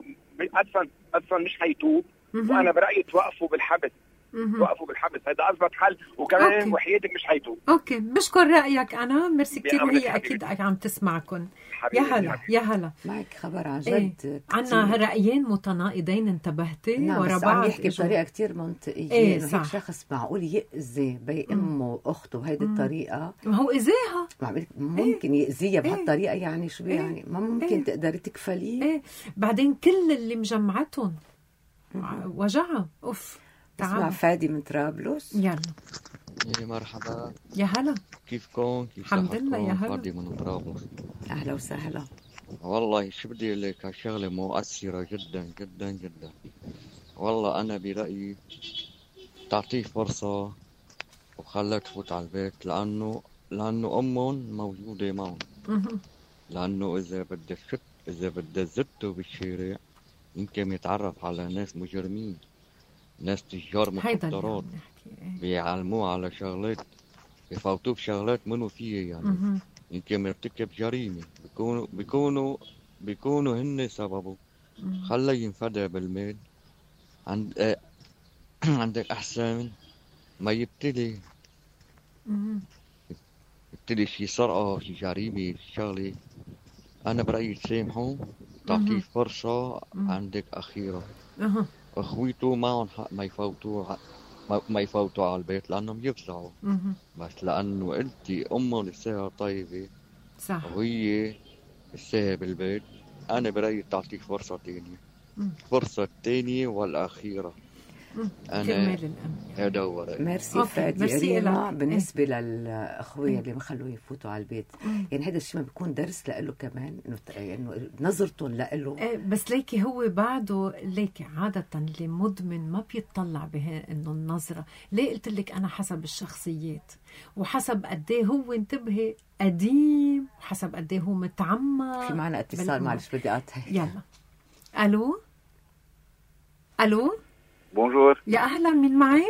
[SPEAKER 7] اصلا مش حيتوب. وانا برايي توقفوا بالحبس. وقفوا بالحبس، هذا أضبط حل. وكمان وحياتك مش حيتوب.
[SPEAKER 5] اوكي بشكر رأيك. انا ميرسي كتير. وهي اكيد عم تسمعكم. يا هلا
[SPEAKER 1] معك خبر عن جد.
[SPEAKER 5] عنا رأيين متناقضين. انتبهتي؟
[SPEAKER 1] نعم.
[SPEAKER 5] ورا
[SPEAKER 1] بس
[SPEAKER 5] بعض
[SPEAKER 1] عم يحكي بطريقة كتير منطقية.
[SPEAKER 5] هيك
[SPEAKER 1] شخص معقول يأذي بي أمه وأخته بهيدي الطريقة؟
[SPEAKER 5] ما هو إذاها
[SPEAKER 1] ممكن يأذيها بهالطريقة. يعني شو يعني ما ممكن تقدري تكفليه.
[SPEAKER 5] بعدين كل اللي مجمعتهم وجعها.
[SPEAKER 1] اسمع فادي من طرابلس.
[SPEAKER 5] يلا.
[SPEAKER 8] مرحبا.
[SPEAKER 5] يا هلا.
[SPEAKER 8] كيفكم؟
[SPEAKER 5] الحمد لله. يا هلا.
[SPEAKER 8] فادي من طرابلس.
[SPEAKER 1] أهلا وسهلا.
[SPEAKER 8] والله شو بدي أقول لك، هالشغلة مؤثرة جدا جدا جدا. والله أنا برأيي تعطيه فرصة وخلها تفوت على البيت، لأنه أمهم موجودة معهم. لأنه إذا بدها زته بالشارع يمكن يتعرف على ناس مجرمين. ناس تجار مخدرات بيعلموه على شغلات، بفوتوه بشغلات منو فيه يعني يمكن مرتكب جريمة، بيكونوا هن سببه. خليه ينفدى بالمال عندك أحسن ما يبتلي شي سرقة، شي جريمة، شغلة. أنا برأيي تسامحوا، تعطيه فرصة عندك أخيرة. أخويته معهم حق ما يفوتوا على البيت لأنهم يفزعوا، بس لأنه قلتي أمه لساها طيبة
[SPEAKER 5] صح،
[SPEAKER 8] وهي لساها بالبيت، أنا برأيي تعطيه فرصة تانية، فرصة تانية والأخيرة. أنا هذا هو رأيي.
[SPEAKER 1] ميرسي فادي ريما. بالنسبة للأخوية اللي ما خلوه يفوتوا على البيت، يعني هذا الشيء ما بيكون درس لإله كمان، إنه نظرتهم لإله.
[SPEAKER 5] بس ليكي هو بعده ليكي عادة اللي مدمن ما بيطلع به إنه النظرة. ليه قلت لك أنا حسب الشخصيات وحسب قديه هو انتبهي قديم وحسب قديه هو متعمق.
[SPEAKER 1] في معنا اتصال، معلش بدي أقطع.
[SPEAKER 5] يلا. ألو
[SPEAKER 9] بونجور.
[SPEAKER 5] يا أهلا، مين معي؟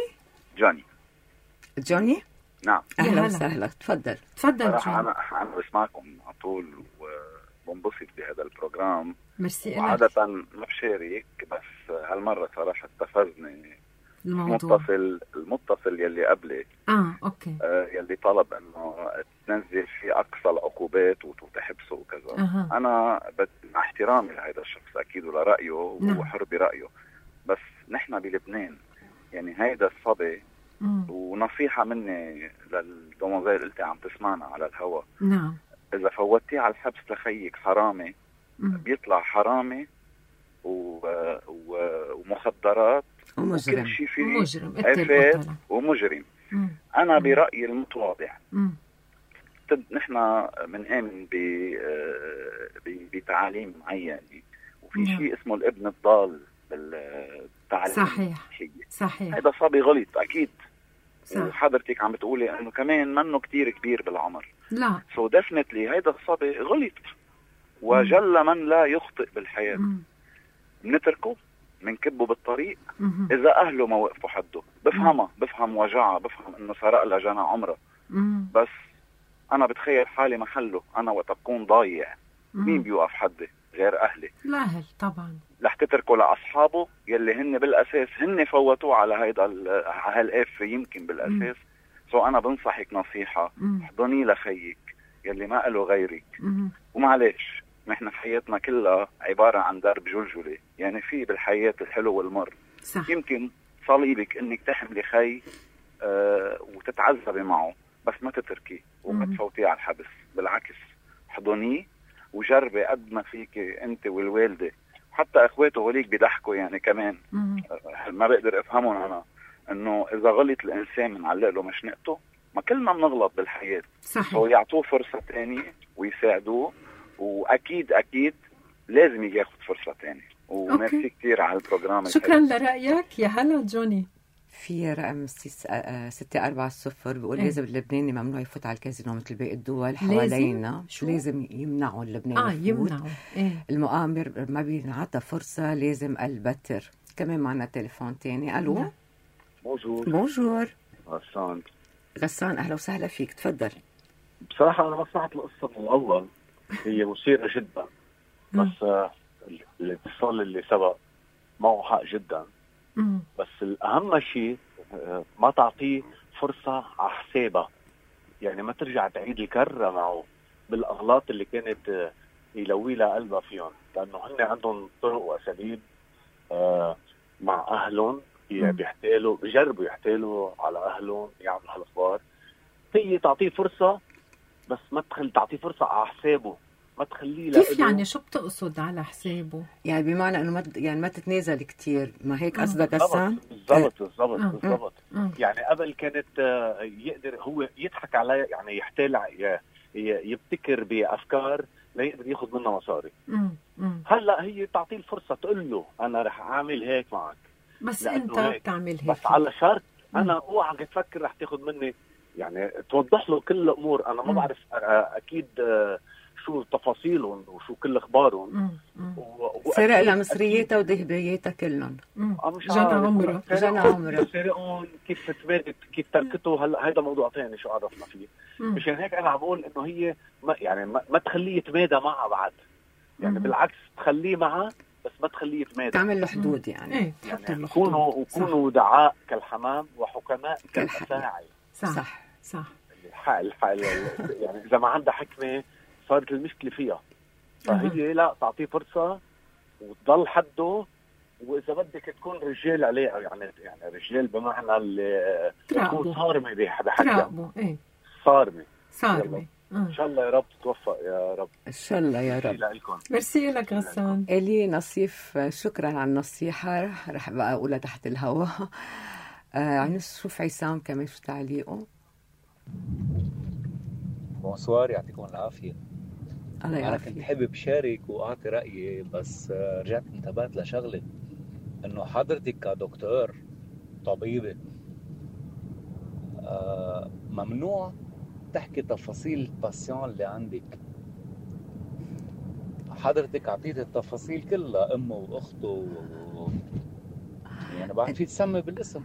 [SPEAKER 1] جوني؟
[SPEAKER 9] نعم.
[SPEAKER 1] أهلا وسهلا، تفضل
[SPEAKER 5] جوني.
[SPEAKER 9] أنا بسمعكم على طول وبنبسط بهذا البروجرام.
[SPEAKER 5] ميرسي لك.
[SPEAKER 9] وعادة ما بشارك، بس هالمرة صراحة استفزني المتصل يلي قبلي.
[SPEAKER 5] أوكي.
[SPEAKER 9] يلي طلب إنه تنزل في أقصى العقوبات وتحبسه وكذا. أنا مع احترامي لهذا الشخص أكيد ولرأيه، وهو حر برأيه، بس نحن بلبنان يعني هيدا الصبي. ونصيحة مني للدوموزيل قلتي عم تسمعنا على الهوا.
[SPEAKER 5] نعم.
[SPEAKER 9] إذا فوتيه على الحبس لخيك حرامي، بيطلع حرامي ومخدرات
[SPEAKER 1] ومجرم،
[SPEAKER 9] وكل شيء فيه عفاف ومجرم. أنا برأيي المتواضع، نحن بنآمن بتعاليم معينة، وفي شيء اسمه الابن الضال بالتعليم.
[SPEAKER 5] صحيح.
[SPEAKER 9] هذا صبي غلط أكيد. وحضرتك عم بتقولي إنه كمان منه كتير كبير بالعمر.
[SPEAKER 5] لا.
[SPEAKER 9] definitely هذا الصبي غلط، وجل من لا يخطئ بالحياة. نتركه، منكبه بالطريق. إذا أهله ما وقفوا حده، بفهم وجعه، بفهم إنه سرق لجنى عمره. بس أنا بتخيل حالي محله، أنا وقت بكون ضايع مين بيوقف حدي غير أهلي؟
[SPEAKER 5] الأهل طبعا. رح
[SPEAKER 9] تتركه لأصحابه يلي هن بالأساس هن فوتوه على هالقافة يمكن بالأساس. أنا بنصحك نصيحة، احضني لخيك يلي ما قاله غيرك. ومعليش، نحن حياتنا كلها عبارة عن درب جلجلة، يعني في بالحياة الحلو والمر.
[SPEAKER 5] صح.
[SPEAKER 9] يمكن صليبك انك تحملي خي وتتعذبي معه، بس ما تتركي وما تفوتيه على الحبس. بالعكس، احضنيه وجربي قد ما فيك انت والوالدة، حتى اخواته هوليك بيضحكوا يعني كمان. ما بقدر افهمهم انا، انه اذا غلط الانسان بنعلق له مشنقته. ما كلنا بنغلط بالحياة.
[SPEAKER 5] صحيح.
[SPEAKER 9] ويعطوه فرصة تانية ويساعدوه، واكيد لازم ياخد فرصة تانية. وميرسي كتير على البروجرام.
[SPEAKER 5] شكرا لرأيك. يا هلا جوني.
[SPEAKER 1] في رقم 640 بيقول لازم اللبناني ممنوع يفوت على الكازينو مثل باقي الدول حوالينا. لازم يمنعوا اللبناني
[SPEAKER 5] يمنعوا.
[SPEAKER 1] المؤامر ما بينعطى فرصة، لازم البتر. كمان معنا تليفون تاني. ألو. بونجور. غسان أهلا وسهلا فيك، تفضل.
[SPEAKER 10] بصراحة أنا ما سمعت القصة من الأول، هي مثيرة جدا، بس الاتصال اللي سبق معه حق جدا. بس الأهم شيء ما تعطيه فرصة على حسابها، يعني ما ترجع تعيد الكرة معه بالأغلاط اللي كانت يلوي لها قلبها فيهم، لأنه هن عندهم طرق وأساليب مع أهلهم بيجربوا يحتالوا على أهلهم يعملوا هالأخبار. هي تعطيه فرصة، بس ما تعطيه فرصة على حسابه، ما تخليه.
[SPEAKER 5] كيف يعني؟ شو بتقصد على حسابه؟
[SPEAKER 1] يعني بمعنى انه ما تتنازل كتير، ما هيك قصدك غسان؟
[SPEAKER 10] بالضبط. يعني قبل كانت يقدر هو يضحك على، يعني يحتال، يبتكر بأفكار لا يقدر ياخذ منها مصاري. هلا هي تعطيه الفرصة، تقول له انا رح اعمل هيك معك،
[SPEAKER 5] بس انت بتعمل هيك،
[SPEAKER 10] بس على شرط انا اوعى تفكر رح تاخذ مني، يعني توضح له كل الامور. انا ما بعرف اكيد شو تفاصيلهم وشو كل اخبارهم.
[SPEAKER 1] سرق لها مصرياتها وذهبياتها كلهم.
[SPEAKER 10] جنى عمرها سرقهم، كيف تمادت، كيف تركته. هلا هذا موضوع ثاني شو عرفنا فيه. مشان هيك انا عم بقول انه هي ما تخليه يتمادى معها بعد، يعني بالعكس تخليه معها بس ما تخليه يتمادى،
[SPEAKER 1] تعمل له حدود يعني
[SPEAKER 10] كونوا دعاء كالحمام وحكماء كالأفاعي.
[SPEAKER 5] صح
[SPEAKER 10] يعني إذا ما عندها حكمة صارت المشكلة فيها، فهي لا تعطيه فرصة وتضل حده، وإذا بدك تكون رجال عليه، يعني رجال بمعنى اللي تكون صارمة بحكي صارمة. إن شاء الله يا رب تتوفق يا رب.
[SPEAKER 1] إن شاء الله يا رب.
[SPEAKER 5] ميرسي لك غسان.
[SPEAKER 1] إلي نصيف، شكرا على النصيحة، رح بقى أقولها تحت الهواء. نشوف عصام كمان شو تعليقه.
[SPEAKER 11] بونسوار، يعطيكم العافية. أنا كنت حابب شارك وأعطي رأيي، بس رجعت انتبهت لشغلة، إنه حضرتك كدكتور طبيبة ممنوع تحكي تفاصيل الباسيون اللي عندك. حضرتك عطيت التفاصيل كلها، أمه وأخته يعني بعد في تسمي بالاسم.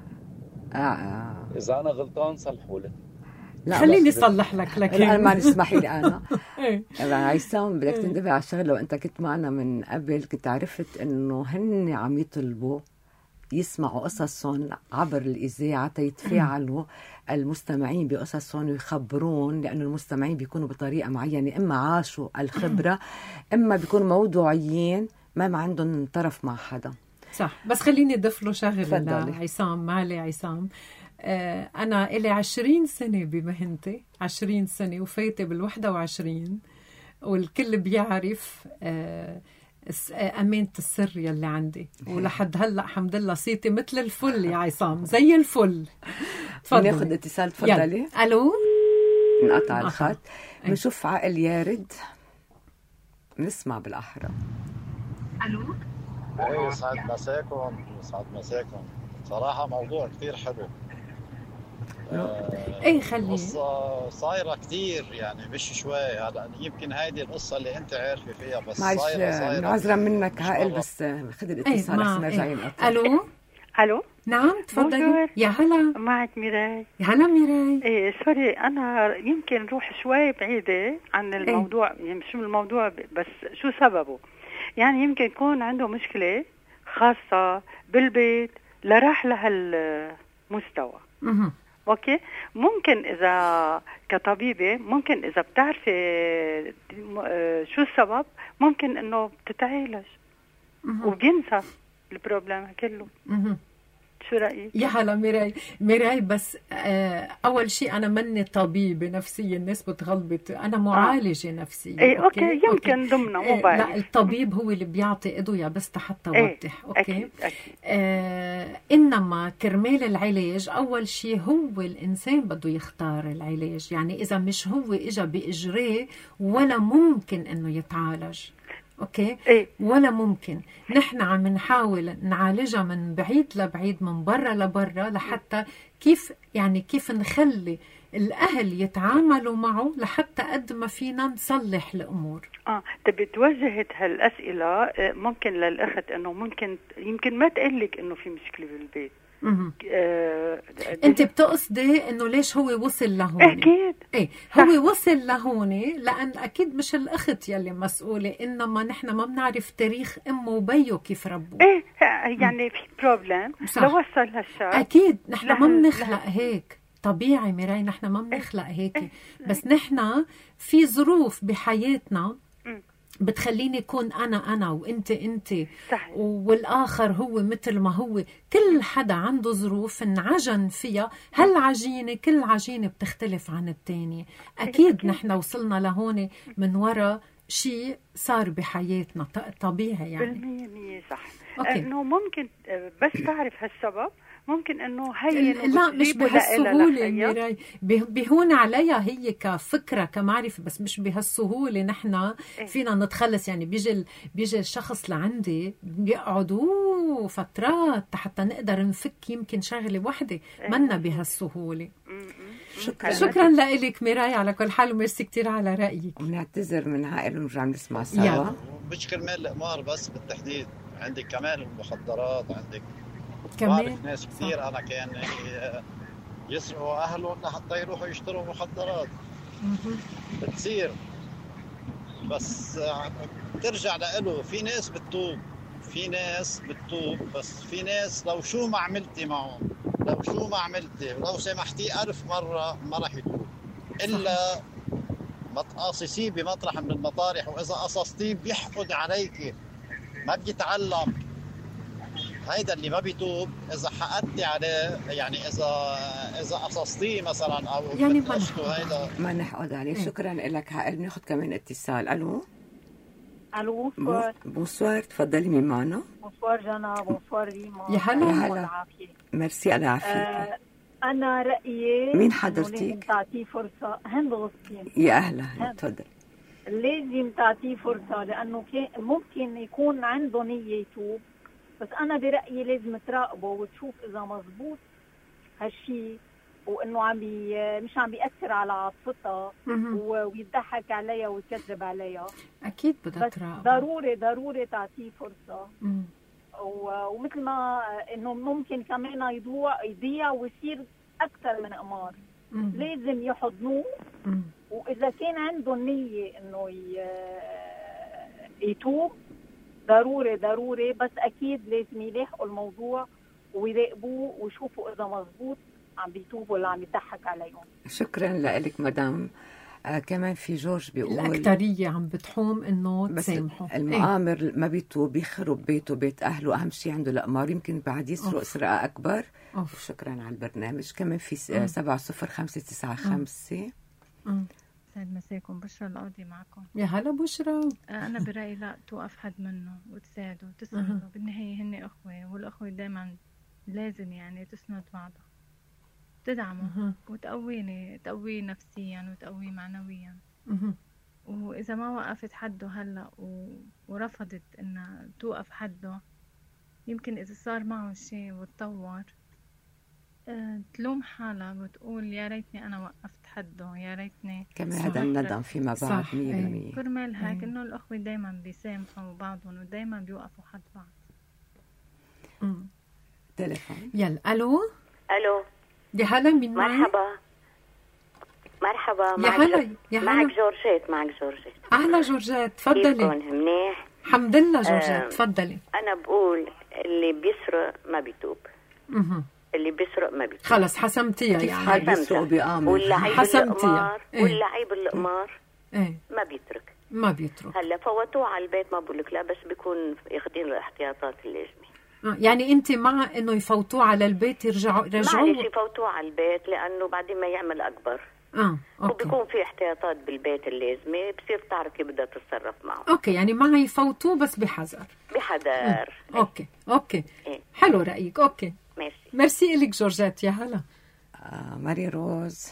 [SPEAKER 11] إذا أنا غلطان صلحوا لي.
[SPEAKER 5] لا خليني صلح لك
[SPEAKER 1] أنا ما نسمحي لي أنا. عصام بدك تنتبه على شغله، وأنت كنت معنا من قبل كنت عرفت إنه هن عم يطلبوا يسمعوا قصصهم عبر الإذاعة تيتفاعلوا المستمعين بقصصهم ويخبرون، لأنه المستمعين بيكونوا بطريقة معينة، إما عاشوا الخبرة إما بيكونوا موضوعيين ما عندهم طرف مع حدا.
[SPEAKER 5] صح. بس خليني أضيف له شغله عصام. معلي عصام، أنا إلي 20 سنة بمهنتي، 20 سنة وفايتة بال21، والكل بيعرف أمانة السر يلي عندي، ولحد هلأ الحمد لله صيتي مثل الفل يا عصام، زي الفل.
[SPEAKER 1] ناخد اتصال، تفضلي.
[SPEAKER 5] ألو.
[SPEAKER 1] انقطع الخط. بنشوف عقل يارد، نسمع بالأحرى.
[SPEAKER 12] ألو. يسعد مساكم. صراحة موضوع كتير حلو.
[SPEAKER 5] خليه
[SPEAKER 12] قصة صايرة كتير، يعني مش شوي. هلا يمكن هيدي القصة اللي انت عارفة فيها، بس صايرة
[SPEAKER 1] معذرة منك عائل، بس خذ الاتصال عشان نرجع نقطع.
[SPEAKER 5] ألو. نعم تفضلي. يا هلا،
[SPEAKER 13] معك ميراي.
[SPEAKER 5] يا هلا ميراي.
[SPEAKER 13] سوري، أنا يمكن نروح شوي بعيدة عن الموضوع. يعني شو الموضوع، بس شو سببه. يعني يمكن يكون عنده مشكلة خاصة بالبيت لراح لهالمستوى. اوكي، ممكن اذا كطبيبه، ممكن اذا بتعرفي شو السبب، ممكن انه بتتعالج وبينسى البروبلم كله. شو رأيك؟
[SPEAKER 5] يا هلا ميراي، بس أول شيء أنا مني طبيبة نفسية، الناس بتغلبت، أنا معالجة نفسية.
[SPEAKER 13] أوكي يمكن ضمنه مو بعرف.
[SPEAKER 5] لا، الطبيب هو اللي بيعطي أدوية بس حتى وضح. أوكي.
[SPEAKER 13] أكيد.
[SPEAKER 5] إنما كرمال العلاج أول شيء هو الإنسان بده يختار العلاج، يعني إذا مش هو إجا بإجراه ولا ممكن إنه يتعالج. اوكي. ولا ممكن. نحن عم نحاول نعالجها من بعيد لبعيد، من برا لبرا، لحتى كيف نخلي الاهل يتعاملوا معه لحتى قد ما فينا نصلح الامور.
[SPEAKER 13] تبي توجهت هالاسئله ممكن للاخت، انه يمكن ما تقلك انه في مشكله بالبيت.
[SPEAKER 5] انت بتقصدي انه ليش هو وصل لهون؟
[SPEAKER 13] اكيد.
[SPEAKER 5] هو وصل لهون لان اكيد مش الاخت يلي مسؤوله، انما نحن ما بنعرف تاريخ امه وبيه كيف ربوه.
[SPEAKER 13] يعني في بروبلم لو وصل هالشيء.
[SPEAKER 5] اكيد نحن ما بنخلق هيك، طبيعي ميراي، نحن ما بنخلق هيك. بس نحن في ظروف بحياتنا بتخليني يكون أنا وإنت
[SPEAKER 13] صحيح.
[SPEAKER 5] والآخر هو مثل ما هو. كل حدا عنده ظروف انعجن فيها، كل عجينة بتختلف عن التانية. أكيد نحن وصلنا لهون من وراء شيء صار بحياتنا طبيعي يعني.
[SPEAKER 13] 100% صح. إنه ممكن بس تعرف هالسبب، ممكن انه هي
[SPEAKER 5] لا مش بهالسهوله ميراي، بيهون عليها هي كفكره كمعرفه، بس مش بهالسهوله. نحن فينا نتخلص، يعني بيجي الشخص لعندي بيقعدوا فترات حتى نقدر نفك يمكن شغله واحده، منا بهالسهوله. شكرا لك ميراي على كل حال، وميرسي كتير على رأيك.
[SPEAKER 1] ونعتذر من عائل ونرجع نسمع سوا.
[SPEAKER 12] مش كرمال القمار بس بالتحديد، عندك كمان المخدرات، عندك
[SPEAKER 5] كمان
[SPEAKER 12] بعرف ناس كثير أنا كان يسرقوا أهلهم لحتى يروحوا يشتروا مخدرات. بتصير بس ترجع لإله. في ناس بتتوب، بس في ناس لو شو ما عملتي معهم، لو شو ما عملتي ولو سامحتيه 1000 مرة ما رح يتوب إلا ما تقاصصيه بمطرح من المطارح، وإذا قصصتيه بيحقد عليك ما بيتعلم. هيدا اللي ما بيتوب. إذا حقدتي عليه يعني إذا قصصتيه مثلا أو
[SPEAKER 5] يعني
[SPEAKER 12] هيدا
[SPEAKER 1] ما نحقد عليه. شكرا لك عائل. بناخذ كمان اتصال. ألو بونسوار، تفضلي. مين معنا؟
[SPEAKER 14] بونسوار جانا. بونسوار ريما.
[SPEAKER 5] يا هلا.
[SPEAKER 1] ميرسي على عافيتك.
[SPEAKER 14] أنا رأيي
[SPEAKER 1] مين حضرتك؟
[SPEAKER 14] لازم تعطيه فرصة. هند غصتين.
[SPEAKER 1] يا أهلا، تفضل.
[SPEAKER 14] لازم تعطيه فرصة لأنه ممكن يكون عنده نية يتوب، بس أنا برأيي لازم تراقبه وتشوف إذا مزبوط هالشي، وإنه مش عم بيأثر على عاطفتها ويضحك عليها ويكذب عليها.
[SPEAKER 5] أكيد بدها تراقبه.
[SPEAKER 14] ضروري تعطيه فرصة. ومثل ما إنه ممكن كمان يضيع ويصير أكثر من قمار. لازم يحضنوه، وإذا كان عنده النية إنه يتوب ضروري، بس أكيد لازم يلاحقوا الموضوع ويراقبوه ويشوفوا إذا مزبوط عم بيتوب ولا عم يضحك عليهم.
[SPEAKER 1] شكرا لك مدام. كمان في جورج بيقول
[SPEAKER 5] الأكترية عم بتحوم إنه تسامحه.
[SPEAKER 1] المؤامر ما بيتوب، بيخرب بيته بيت أهله، أهم شيء عنده الأقمار، يمكن بعد يسرق سرقة أكبر. شكرا على البرنامج. كمان في 700595.
[SPEAKER 15] سعد مساكم. بشرى القاضي معكم.
[SPEAKER 5] يا هلا بشرى.
[SPEAKER 15] أنا برأيي لا، توقف حد منه وتساعده وتسنده. بالنهاية هن أخوة، والأخوة دايما لازم يعني تسند بعضها، تدعمه تقويه نفسيا وتقويه معنويا. وإذا ما وقفت حده هلأ ورفضت إنها توقف حده، يمكن إذا صار معه شيء وتطور تلوم حالها وتقول يا ريتني أنا وقفت حده، يا ريتني.
[SPEAKER 1] كمان هذا الندم فيما بعد 100%.
[SPEAKER 15] كرمال هيك إنه الأخوة دايما بيسامحوا بعضهم ودايما بيوقفوا حد بعض.
[SPEAKER 1] تليفون.
[SPEAKER 5] يلا. ألو يا هلا. مين
[SPEAKER 16] مرحبا.
[SPEAKER 5] يا هلا.
[SPEAKER 16] معك جورجيت.
[SPEAKER 5] أهلا جورجيت، تفضلي.
[SPEAKER 16] كيفكم؟ منيح
[SPEAKER 5] الحمد لله. جورجيت تفضلي.
[SPEAKER 16] أنا بقول اللي بيسرق ما بيتوب. اللي بيسرق ما بيتوب.
[SPEAKER 5] خلص حسمتيها يعني.
[SPEAKER 1] بيسرق بيآمن.
[SPEAKER 16] واللعيب القمار ما بيترك. هلا فوتوه على البيت، ما بقولك لا، بس بيكون ياخدين الاحتياطات اللازمة.
[SPEAKER 5] يعني انت مع انه يفوتوه على البيت، يرجعوا
[SPEAKER 16] معلش يفوتوه على البيت لانه بعدين ما يعمل اكبر. وبيكون في احتياطات بالبيت اللازمه، بصير تعرف كيف بدها تتصرف معه.
[SPEAKER 5] اوكي، يعني ما يفوتوه بس بحذر. اوكي. إيه؟ حلو رايك. اوكي ميرسي لك جورجيت. يا هلا.
[SPEAKER 1] ماري روز.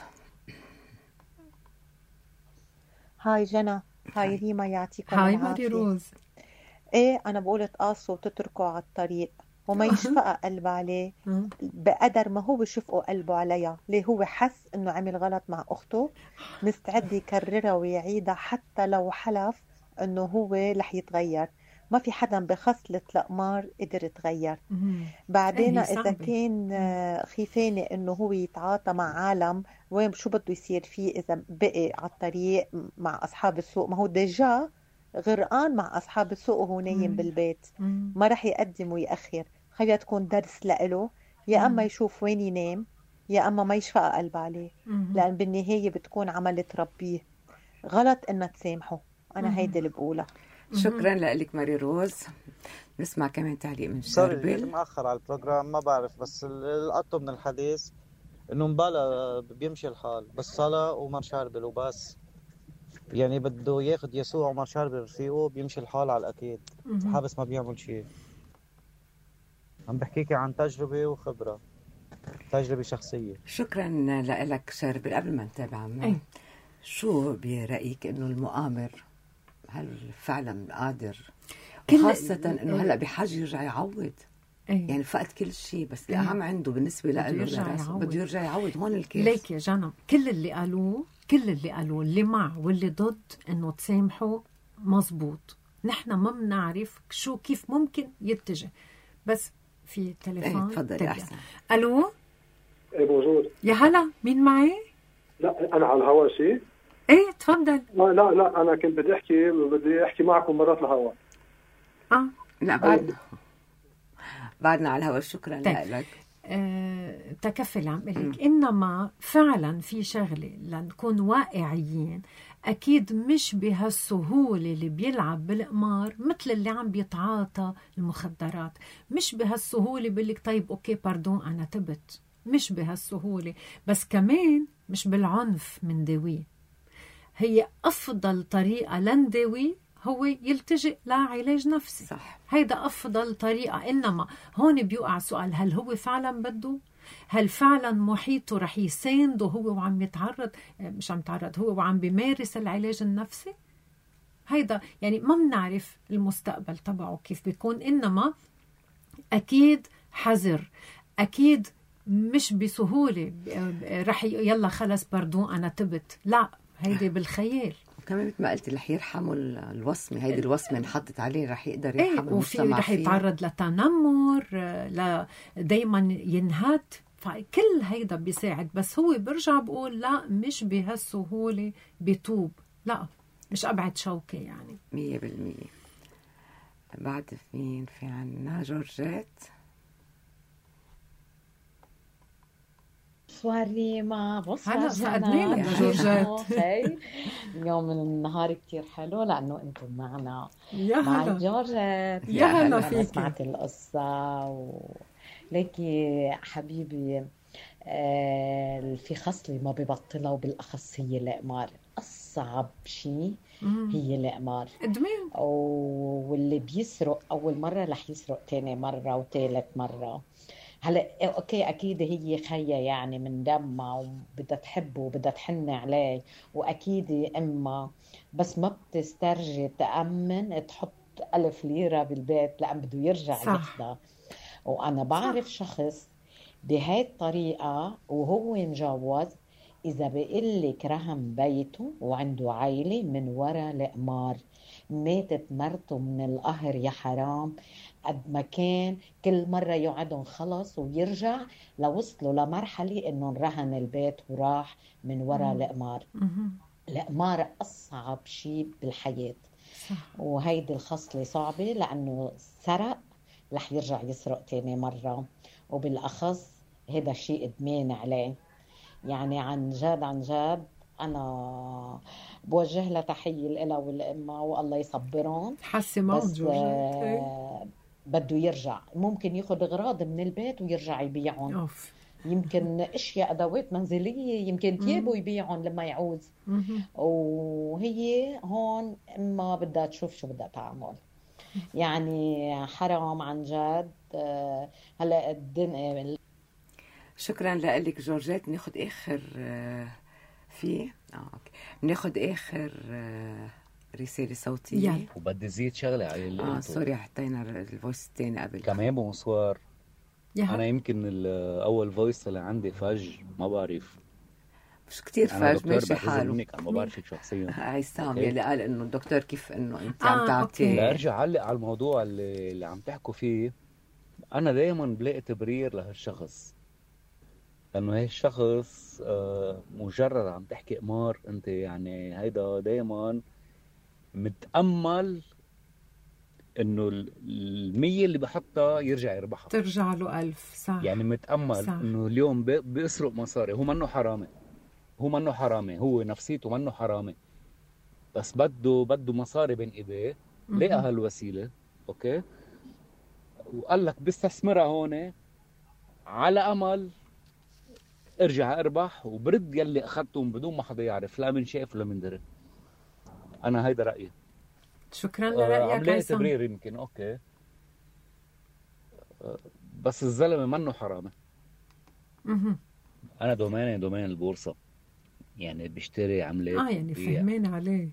[SPEAKER 17] هاي جنى. هاي ريما. يعطيكم
[SPEAKER 5] العافية. هاي ماري روز.
[SPEAKER 17] ايه انا بقول تقاصوا وتتركوا على الطريق وما يشفق قلب عليه بقدر ما هو شفقه قلبه عليها. ليه؟ هو حس انه عمل غلط مع اخته، مستعد يكررها ويعيدها حتى لو حلف انه هو رح يتغير. ما في حدا بخصلة القمار قدر يتغير. بعدين اذا كان خيفاني انه هو يتعاطى مع عالم، وين شو بده يصير فيه اذا بقي على الطريق مع اصحاب السوق؟ ما هو ديجا غرقان مع أصحاب السوق وهو نايم بالبيت. ما رح يقدم ويأخر. خليها تكون درس لإله، يا أما يشوف وين ينام، يا أما ما يشفق قلب عليه. لأن بالنهاية بتكون عمل تربيه. غلط إنها تسامحه. أنا هيدا اللي بقولها.
[SPEAKER 1] شكرا لك ماري روز. نسمع كمان تعليق من شربل.
[SPEAKER 18] سوري مأخر على البروجرام، ما بعرف، بس القطو من الحديث إنه مبالا بيمشي الحال بس صلاة ومر شربل وبس. يعني بده ياخد يسوع وما شرب رفيقه بيمشي الحال على الأكيد. حابس ما بيعمل شيء. عم بحكيكي عن تجربة وخبرة، تجربة شخصية.
[SPEAKER 1] شكرا لك شربل. قبل ما نتابع شو برأيك إنه المؤامر هل فعلا قادر، خاصة إنه هلأ بحاجة يرجع يعوض؟ يعني فقد كل شيء، بس الأهم عنده بالنسبة له بده يرجع يعوض. هون الكيس.
[SPEAKER 5] ليك يا جنى كل اللي قالوه اللي مع واللي ضد إنه تسامحوا مزبوط. نحن ما بنعرف كيف ممكن يتجه. بس في تليفون.
[SPEAKER 1] تفضل يا أحسن.
[SPEAKER 5] ألو.
[SPEAKER 19] بونجور.
[SPEAKER 5] يا هلا، مين معي؟
[SPEAKER 19] لا أنا على الهواء شيء.
[SPEAKER 5] ايه تفضل.
[SPEAKER 19] لا أنا كنت بدي أحكي معكم مرات الهواء.
[SPEAKER 1] لا بعدنا على الهواء. شكرا لك.
[SPEAKER 5] تكفل عم قلك. إنما فعلا في شغلة لنكون واقعيين، أكيد مش بهالسهولة اللي بيلعب بالقمار مثل اللي عم بيتعاطى المخدرات. مش بهالسهولة بيقولك طيب أوكي باردون أنا تبت. مش بهالسهولة. بس كمان مش بالعنف من داويه. هي أفضل طريقة لنداويه هو يلتجئ لعلاج نفسي.
[SPEAKER 1] صح.
[SPEAKER 5] هيدا أفضل طريقة. إنما هون بيوقع سؤال، هل هو فعلا بده؟ هل فعلا محيطه رح يسانده هو وعم يتعرض، مش عم يتعرض، هو وعم بيمارس العلاج النفسي؟ هيدا يعني ما بنعرف المستقبل تبعه كيف بيكون. إنما أكيد حذر، أكيد مش بسهولة رح يلا خلص باردون أنا تبت. لا، هيدي بالخيال.
[SPEAKER 1] كمان مثل ما قلتي رح يرحموا الوصمة. هيدي الوصمة انحطت عليه رح يقدر يرحم المجتمع.
[SPEAKER 5] وفي رح يتعرض لتنمر، دايما ينهات. فكل هيدا بيساعد. بس هو برجع بقول لا، مش بهالسهولة بيتوب. لا، مش أبعد شوكة يعني
[SPEAKER 1] 100%. بعد مين في عنا؟ جورجيت.
[SPEAKER 20] سواري ما بص
[SPEAKER 5] هلا فقدنا لك جورجيت.
[SPEAKER 20] اليوم النهار كتير حلو لأنه أنتم معنا.
[SPEAKER 5] يا هلا
[SPEAKER 20] جورجيت.
[SPEAKER 5] يا هلا فيك.
[SPEAKER 20] أنا سمعت القصة ليكي حبيبي. في خصلة ما ببطلها، وبالأخص هي الإقمار. أصعب شيء هي الإقمار.
[SPEAKER 5] إدمان.
[SPEAKER 20] واللي بيسرق أول مرة رح يسرق تاني مرة وثالث مرة. هلا اوكي اكيد هي خيا يعني من دمها وبدها تحبه وبدها تحن عليه، واكيد امها، بس ما بتسترجي تأمن تحط 1000 ليرة بالبيت لأن بده يرجع ياخذها. وانا بعرف شخص بهاي الطريقة وهو مجوز، اذا بقلك رهن بيته وعنده عائلة من وراء القمار. ماتت مرته من القهر يا حرام. قد ما كان كل مرة يقعدون خلص ويرجع، لوصلوا لمرحلة انه رهن البيت وراح من وراء القمار. القمار أصعب شيء بالحياة. وهيدي الخصلة صعبة لأنه سرق رح يرجع يسرق تاني مرة، وبالأخص هذا شيء إدمان عليه. يعني عن جد أنا بوجه لها تحية لها والأمة والله يصبرهم.
[SPEAKER 5] حسي موجود.
[SPEAKER 20] بده يرجع، ممكن ياخد أغراض من البيت ويرجع يبيعهم. يمكن اشياء ادوات منزليه، يمكن ثيابه يبيعهم لما يعوز. وهي هون اما بدها تشوف شو بدها تعمل. يعني حرام عن جد. هلا
[SPEAKER 1] شكرا لك جورجيت. ناخذ اخر اوكي، ناخذ اخر رسالة صوتية.
[SPEAKER 11] وبدي زيد شغلة على اللي
[SPEAKER 1] سوري حطينا الفويس الثاني قبل.
[SPEAKER 11] كمان بونسوار. أنا يمكن الأول فويس اللي عندي فج، ما بعرف
[SPEAKER 1] مش كتير فج، ماشي حاله.
[SPEAKER 11] أنا ما بعرفك شخصيا.
[SPEAKER 1] عصام يلي قال إنه الدكتور كيف إنه أنت عم تعطيه.
[SPEAKER 11] لا أرجع علق على الموضوع اللي عم تحكوا فيه. أنا دايما بلاقي تبرير لهالشخص، لأنه هي الشخص مجرد عم تحكي قمار. أنت يعني هيدا دايما متأمل إنه 100 اللي بحطها يرجع يربحها،
[SPEAKER 5] ترجع له 1000. صح.
[SPEAKER 11] يعني متأمل إنه اليوم بيسرق مصاري. هو منه حرامي، هو نفسيته منه حرامي، بس بده مصاري بين إيديه. لقى هالوسيلة أوكي، وقال لك بستثمرها هون على أمل ارجع اربح وبرد يلي أخذتهم بدون ما حدا يعرف، لا من شاف ولا من دري. أنا هيدا رأيي.
[SPEAKER 5] شكرا لرأيك.
[SPEAKER 11] عملية تبرير يمكن اوكي، بس الزلمة منه حرامي. انا دومين البورصة، يعني بيشتري عملات
[SPEAKER 5] يعني فهمين عليه.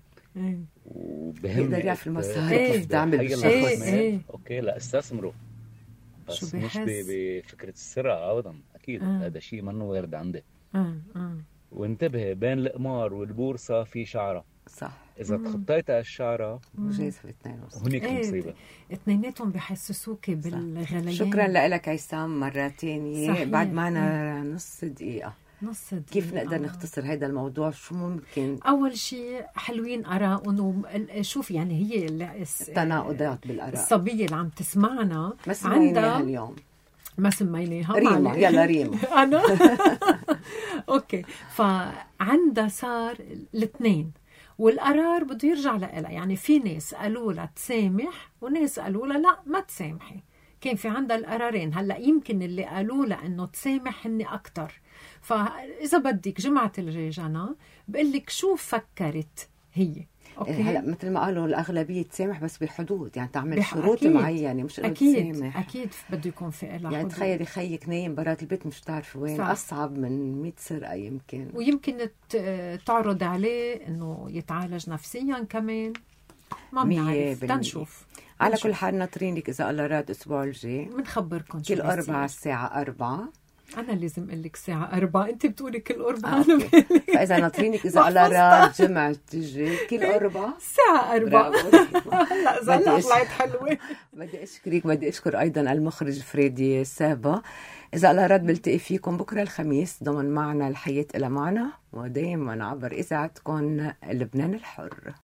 [SPEAKER 1] وبهم يقدر يعرف المصاري كيف تعمل بالشخص.
[SPEAKER 11] اوكي لا استثمروا. بس مش بفكرة السرقة أبدا. أكيد هذا شيء منه وارد عندي. وانتبه، بين القمار والبورصة في شعرة.
[SPEAKER 1] صح.
[SPEAKER 11] إذا تخطيت على الشعرة
[SPEAKER 1] جايز في الاثنين
[SPEAKER 11] هناك مصيبة.
[SPEAKER 5] اثنيناتهم بحسسوك بالغليان.
[SPEAKER 1] شكرا لك عصام مرة تانية. بعد معنا نص دقيقة. كيف نقدر نختصر هذا الموضوع؟ شو ممكن؟
[SPEAKER 5] أول شيء حلوين آراء. شوف يعني هي
[SPEAKER 1] التناقضات بالآراء.
[SPEAKER 5] الصبية اللي عم تسمعنا
[SPEAKER 1] ما سميناها اليوم،
[SPEAKER 5] ما سميناها
[SPEAKER 1] ريما. يلا ريما.
[SPEAKER 5] أنا أوكي. فعندها صار الاثنين، والقرار بده يرجع لها. يعني في ناس قالوا لها تسامح وناس قالوا لها لا ما تسامحي. كان في عندها القرارين. هلا يمكن اللي قالوا لها انه تسامح هن اكتر. فاذا بدك جمعة الرجانة بقول لك شو فكرت هي. أوكي.
[SPEAKER 1] هلا مثل ما قالوا الأغلبية تسامح بس بحدود، يعني تعمل شروط أكيد. معينة، مش
[SPEAKER 5] أكيد تسامح. أكيد بده يكون في لها
[SPEAKER 1] يعني حدود. تخيلي خيك نايم برات البيت مش تعرف وين. صح. أصعب من 100 سرقة يمكن.
[SPEAKER 5] ويمكن تعرض عليه إنه يتعالج نفسيا كمان، ما بنعرف. تنشوف.
[SPEAKER 1] على كل حال ناطرينك إذا الله راد الأسبوع الجاي
[SPEAKER 5] بنخبركم
[SPEAKER 1] كل 4 الساعة 4.
[SPEAKER 5] أنا لازم أقول لك الساعة 4، أنت بتقولي كل 4.
[SPEAKER 1] فإذا ناطرينك إذا الله راد جمعة تجي كل 4
[SPEAKER 5] الساعة 4. هلا إذا طلعت حلوة.
[SPEAKER 1] بدي أشكرك. بدي أشكر أيضا المخرج فريدي سابا. إذا الله راد بلتقي فيكم بكرة الخميس ضمن معنا الحياة إلى معنا، ودايما عبر إذاعتكم لبنان الحر.